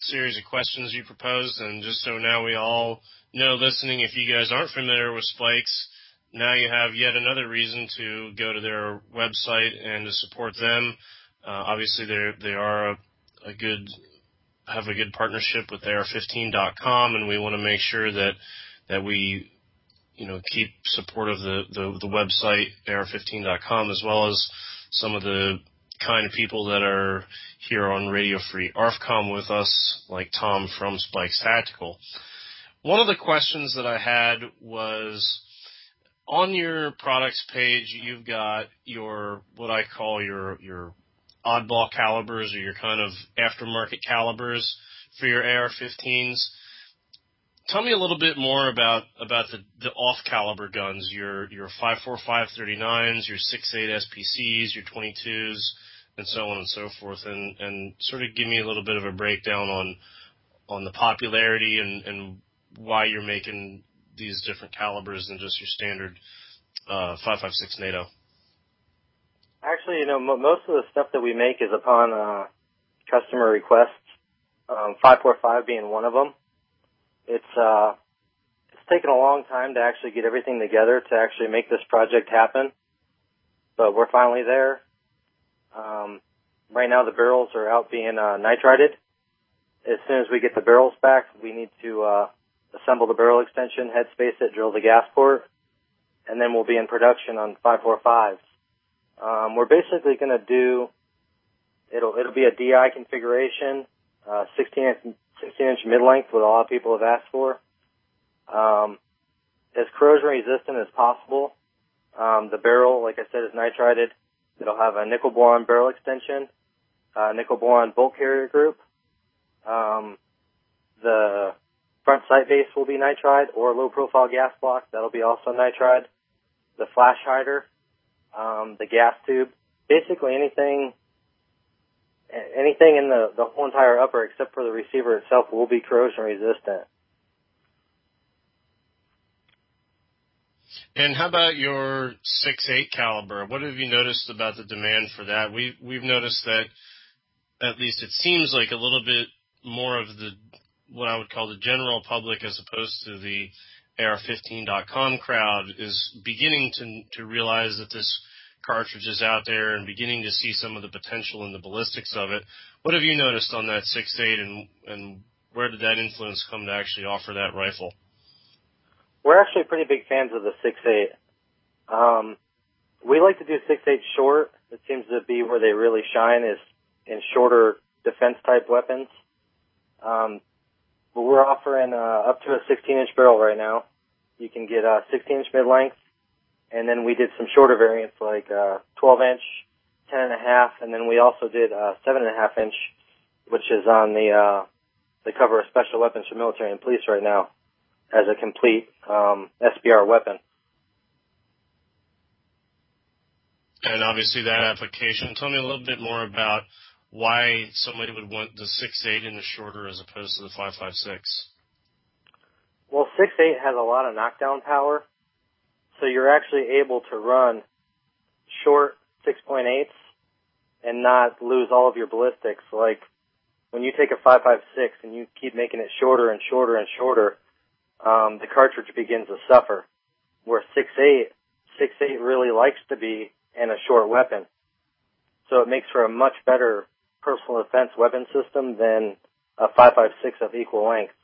series of questions you proposed, and just so now we all know, listening, if you guys aren't familiar with Spikes, now you have yet another reason to go to their website and to support them. Obviously, they are have a good partnership with AR15.com, and we want to make sure that we, keep support of the website AR15.com, as well as some of the kind of people that are here on Radio Free ARFCOM with us, like Tom from Spikes Tactical. One of the questions that I had was, on your products page, you've got what I call your oddball calibers, or your kind of aftermarket calibers for your AR-15s. Tell me a little bit more about the off-caliber guns, your 5.45 39s, your 6.8 SPCs, your 22s, and so on and so forth, and sort of give me a little bit of a breakdown on the popularity and why you're making these different calibers than just your standard 5.56 NATO. Actually, most of the stuff that we make is upon customer requests. 5.45 being one of them. It's taken a long time to actually get everything together to actually make this project happen, but we're finally there. Right now, the barrels are out being nitrided. As soon as we get the barrels back, we need to assemble the barrel extension, headspace it, drill the gas port, and then we'll be in production on 5.45s. We're basically going to do, it'll be a DI configuration, 16-inch mid-length, what a lot of people have asked for. As corrosion resistant as possible. The barrel, like I said, is nitrided. It'll have a nickel-boron barrel extension, nickel-boron bolt carrier group. The front sight base will be nitride or low-profile gas block. That'll be also nitride. The flash hider, the gas tube, basically anything in the whole entire upper except for the receiver itself will be corrosion resistant. And how about your 6.8 caliber? What have you noticed about the demand for that? We've noticed that, at least it seems like, a little bit more of what I would call the general public, as opposed to the AR15.com crowd, is beginning to realize that this cartridge is out there and beginning to see some of the potential and the ballistics of it. What have you noticed on that 6.8, and where did that influence come to actually offer that rifle? We're actually pretty big fans of the 6.8. We like to do 6.8 short. It seems to be where they really shine, is in shorter defense-type weapons. But we're offering up to a 16-inch barrel right now. You can get a 16-inch mid-length, and then we did some shorter variants like 12-inch, 10.5, and then we also did 7.5-inch, which is on the cover of Special Weapons for Military and Police right now as a complete SBR weapon. And obviously that application, tell me a little bit more about why somebody would want the 6.8 in the shorter as opposed to the 5.56. Well, 6.8 has a lot of knockdown power, so you're actually able to run short 6.8s and not lose all of your ballistics. Like when you take a 5.56 and you keep making it shorter and shorter and shorter, the cartridge begins to suffer. Where 6.8 really likes to be in a short weapon. So it makes for a much better personal defense weapon system than a 5.56 of equal length.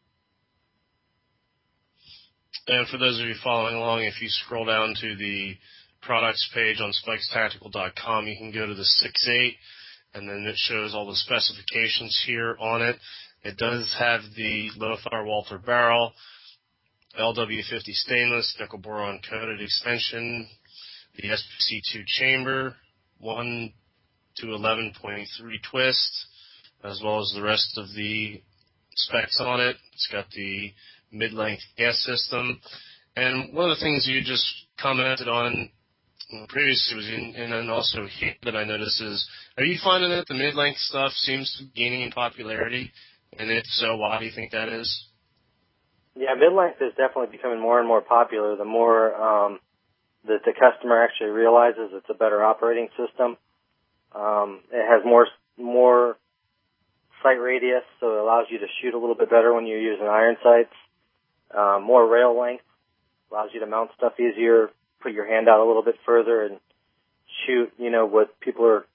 And for those of you following along, if you scroll down to the products page on spikestactical.com, you can go to the 6.8, and then it shows all the specifications here on it. It does have the Lothar Walther barrel, LW50 stainless, nickel boron coated extension, the SPC2 chamber, 1 to 11.3 twist, as well as the rest of the specs on it. It's got the mid-length gas system. And one of the things you just commented on previously was, and then also here that I noticed is, are you finding that the mid-length stuff seems to be gaining in popularity? And if so, why do you think that is? Yeah, mid-length is definitely becoming more and more popular. The more that the customer actually realizes it's a better operating system. It has more sight radius, so it allows you to shoot a little bit better when you're using iron sights. More rail length, allows you to mount stuff easier, put your hand out a little bit further and shoot, what people are,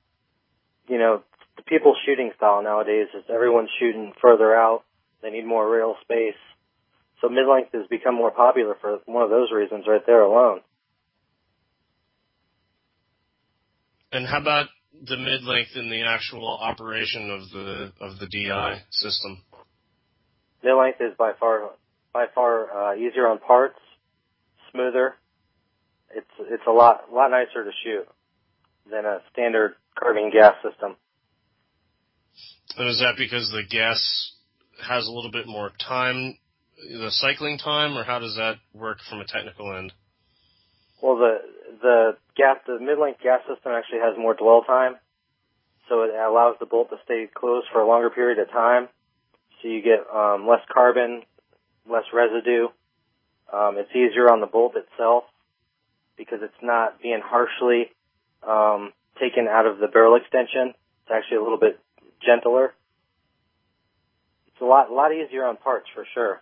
the people's shooting style nowadays is everyone's shooting further out. They need more rail space. So mid-length has become more popular for one of those reasons right there alone. And how about the mid-length in the actual operation of the DI system? Mid-length is by far easier on parts, smoother. It's a lot nicer to shoot than a standard carbine gas system. And is that because the gas has a little bit more time, the cycling time, or how does that work from a technical end? Well, the mid-length gas system actually has more dwell time, so it allows the bolt to stay closed for a longer period of time. So you get less carbon, less residue. It's easier on the bolt itself because it's not being harshly taken out of the barrel extension. It's actually a little bit gentler. It's a lot easier on parts for sure.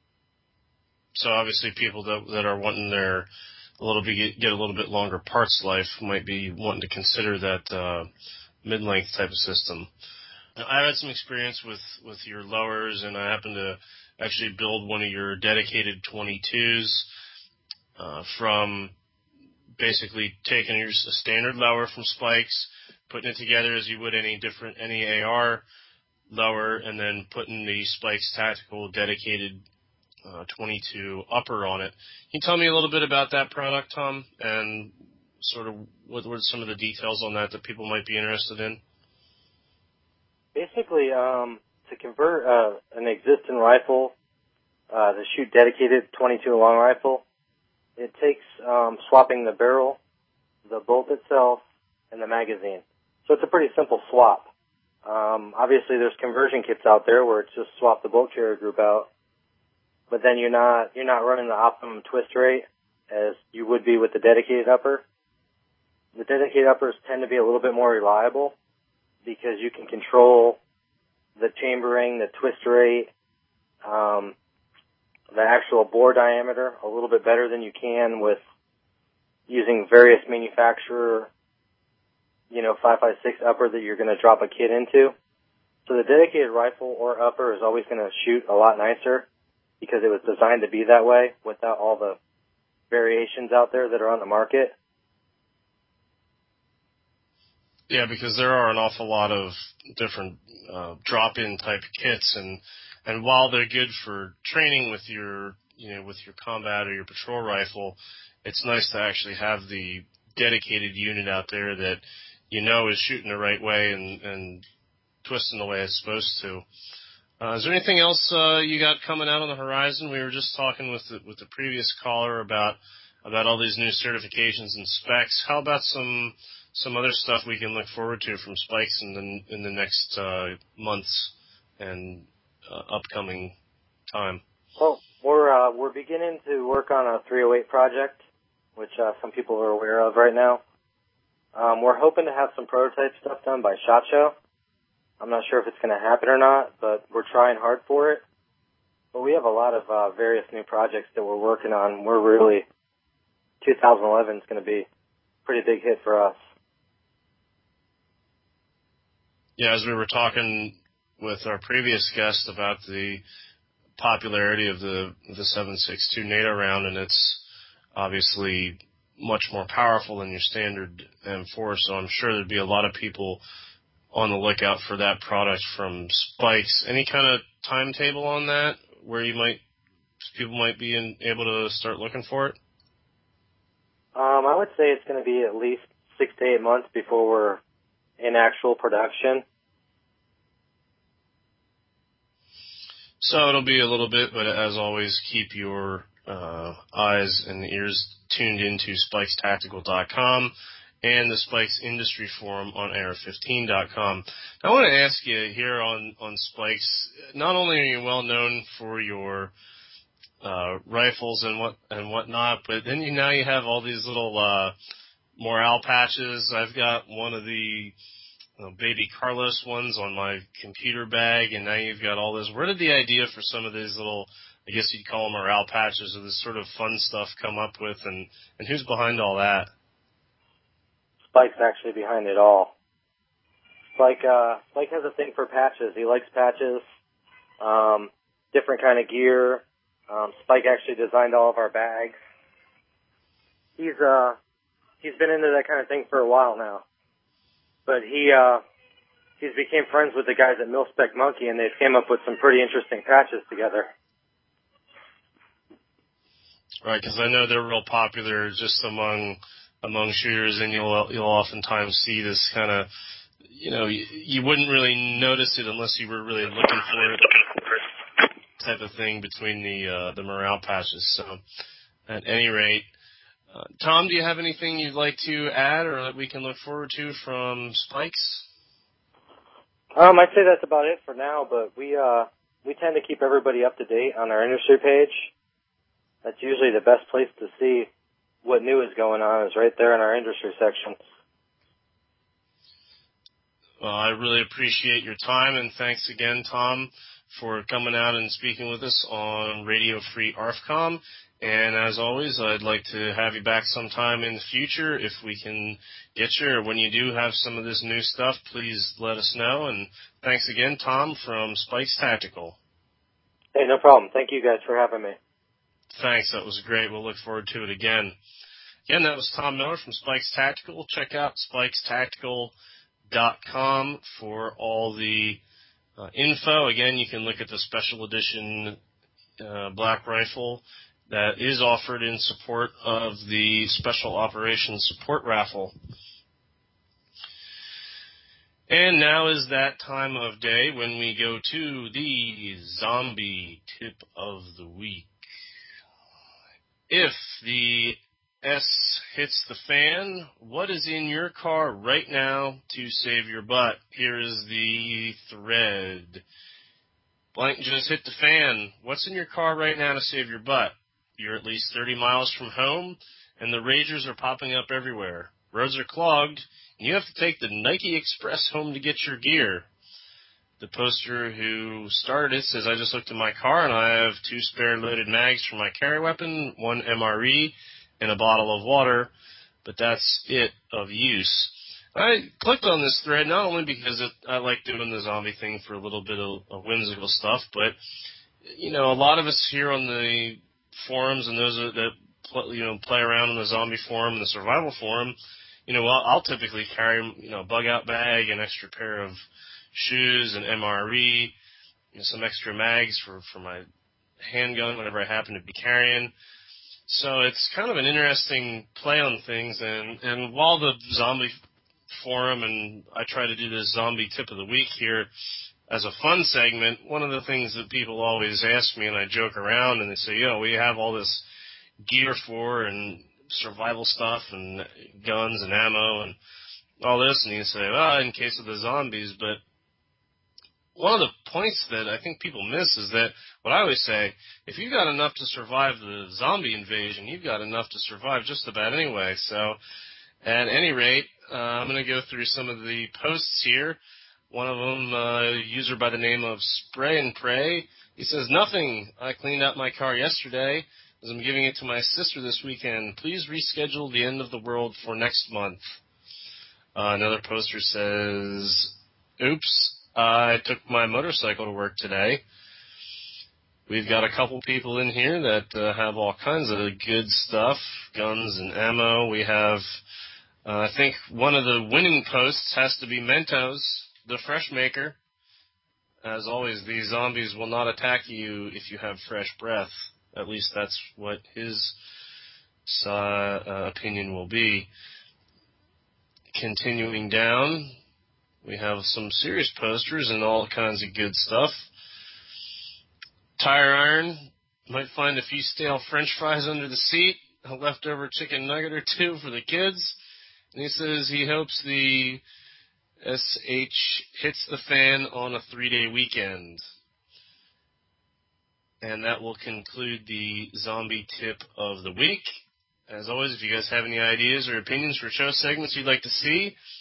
So obviously, people that are wanting get a little bit longer parts life might be wanting to consider that mid-length type of system. Now, I had some experience with your lowers, and I happened to actually build one of your dedicated 22s from basically taking a standard lower from Spikes, putting it together as you would any AR lower, and then putting the Spikes Tactical dedicated 22 upper on it. Can you tell me a little bit about that product, Tom, and sort of what were some of the details on that people might be interested in? Basically, to convert an existing rifle to shoot dedicated 22 long rifle, it takes swapping the barrel, the bolt itself, and the magazine. So it's a pretty simple swap. Obviously, there's conversion kits out there where it's just swap the bolt carrier group out, but then you're not running the optimum twist rate as you would be with the dedicated upper. The dedicated uppers tend to be a little bit more reliable because you can control the chambering, the twist rate, the actual bore diameter a little bit better than you can with using various manufacturer, 5.56 upper that you're going to drop a kit into. So the dedicated rifle or upper is always going to shoot a lot nicer because it was designed to be that way without all the variations out there that are on the market. Yeah, because there are an awful lot of different drop-in type kits, and while they're good for training with your combat or your patrol rifle, it's nice to actually have the dedicated unit out there that is shooting the right way and twisting the way it's supposed to. Is there anything else you got coming out on the horizon? We were just talking with the previous caller about all these new certifications and specs. How about some other stuff we can look forward to from Spikes in the next months and upcoming time? Well, we're beginning to work on a 308 project, which some people are aware of right now. We're hoping to have some prototype stuff done by SHOT Show. I'm not sure if it's going to happen or not, but we're trying hard for it. But we have a lot of various new projects that we're working on. 2011 is going to be a pretty big hit for us. Yeah, as we were talking with our previous guest about the popularity of the 7.62 NATO round, and it's obviously much more powerful than your standard M4, so I'm sure there'd be a lot of people on the lookout for that product from Spikes. Any kind of timetable on that where people might be able to start looking for it? I would say it's going to be at least 6 to 8 months before we're in actual production. So it'll be a little bit, but as always, keep your eyes and ears tuned into SpikesTactical.com and the Spikes Industry Forum on AR15.com. I want to ask you here on Spikes, not only are you well known for your rifles and whatnot, but then now you have all these little morale patches. I've got one of the Baby Carlos ones on my computer bag, and now you've got all this. Where did the idea for some of these little, I guess you'd call them morale patches, or this sort of fun stuff come up with, and who's behind all that? Spike's actually behind it all. Spike has a thing for patches. He likes patches, different kind of gear. Spike actually designed all of our bags. He's been into that kind of thing for a while now. But he's became friends with the guys at Mil-Spec Monkey, and they've came up with some pretty interesting patches together. Right, because I know they're real popular just among shooters, and you'll oftentimes see this kind of, you wouldn't really notice it unless you were really looking for it, type of thing between the morale patches. So, at any rate, Tom, do you have anything you'd like to add or that we can look forward to from Spikes? I'd say that's about it for now, but we tend to keep everybody up to date on our industry page. That's usually the best place to see what new is going on, is right there in our industry section. Well, I really appreciate your time, and thanks again, Tom, for coming out and speaking with us on Radio Free ARFCOM. And as always, I'd like to have you back sometime in the future if we can get you, or when you do have some of this new stuff, please let us know. And thanks again, Tom, from Spikes Tactical. Hey, no problem. Thank you guys for having me. Thanks. That was great. We'll look forward to it again. Again, that was Tom Miller from Spikes Tactical. Check out spikestactical.com for all the info. Again, you can look at the special edition black rifle that is offered in support of the Special Operations Support Raffle. And now is that time of day when we go to the zombie tip of the week. If the S hits the fan, what is in your car right now to save your butt? Here is the thread. Blank just hit the fan. What's in your car right now to save your butt? You're at least 30 miles from home, and the Ragers are popping up everywhere. Roads are clogged, and you have to take the Nike Express home to get your gear. The poster who started it says, I just looked in my car, and I have 2 spare loaded mags for my carry weapon, 1 MRE, and a bottle of water, but that's it of use. I clicked on this thread not only because I like doing the zombie thing for a little bit of whimsical stuff, but, a lot of us here on the forums and those that play around in the zombie forum and the survival forum, I'll typically carry a bug out bag, an extra pair of shoes, an MRE, some extra mags for my handgun, whatever I happen to be carrying. So it's kind of an interesting play on things, and while the zombie forum and I try to do this zombie tip of the week here as a fun segment, one of the things that people always ask me, and I joke around, and they say, we have all this gear for and survival stuff and guns and ammo and all this, and you say, in case of the zombies, but one of the points that I think people miss is that what I always say, if you've got enough to survive the zombie invasion, you've got enough to survive just about anyway. So at any rate, I'm going to go through some of the posts here. One of them, a user by the name of Spray and Pray, he says, nothing. I cleaned out my car yesterday as I'm giving it to my sister this weekend. Please reschedule the end of the world for next month. Another poster says, oops. I took my motorcycle to work today. We've got a couple people in here that have all kinds of good stuff, guns and ammo. We have, I think one of the winning posts has to be Mentos, the fresh maker. As always, these zombies will not attack you if you have fresh breath. At least that's what his opinion will be. Continuing down, we have some serious posters and all kinds of good stuff. Tire Iron might find a few stale French fries under the seat, a leftover chicken nugget or 2 for the kids. And he says he hopes the SH hits the fan on a 3-day weekend. And that will conclude the zombie tip of the week. As always, if you guys have any ideas or opinions for show segments you'd like to see,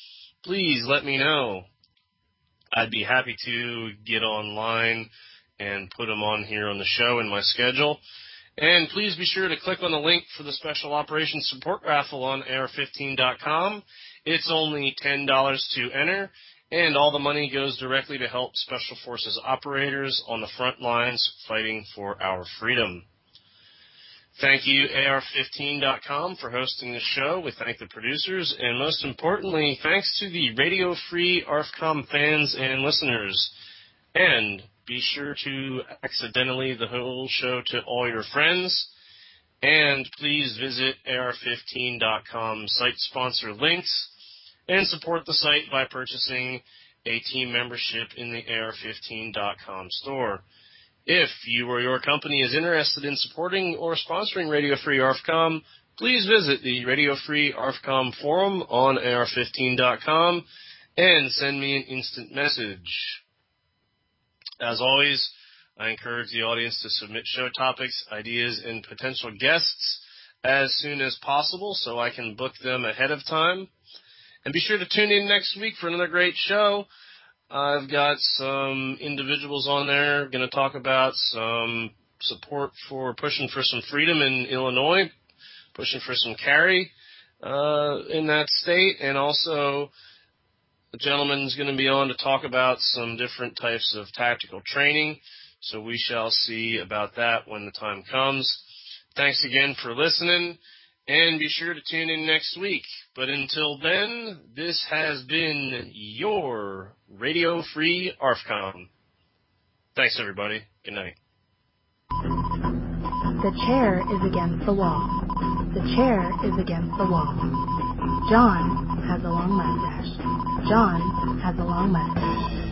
please let me know. I'd be happy to get online and put them on here on the show in my schedule. And please be sure to click on the link for the Special Operations Support Raffle on AR-15.com. It's only $10 to enter, and all the money goes directly to help Special Forces operators on the front lines fighting for our freedom. Thank you, AR-15.com, for hosting the show. We thank the producers, and most importantly, thanks to the Radio Free ARFCOM fans and listeners. And be sure to accidentally the whole show to all your friends. And please visit AR-15.com site sponsor links and support the site by purchasing a team membership in the AR-15.com store. If you or your company is interested in supporting or sponsoring Radio Free ARFCOM, please visit the Radio Free ARFCOM forum on AR-15.com and send me an instant message. As always, I encourage the audience to submit show topics, ideas, and potential guests as soon as possible so I can book them ahead of time. And be sure to tune in next week for another great show. I've got some individuals on there going to talk about some support for pushing for some freedom in Illinois, pushing for some carry in that state, and also the gentleman's going to be on to talk about some different types of tactical training, so we shall see about that when the time comes. Thanks again for listening, and be sure to tune in next week. But until then, this has been your Radio Free ARFCOM. Thanks, everybody. Good night. The chair is against the wall. The chair is against the wall. John has a long mustache. John has a long mustache.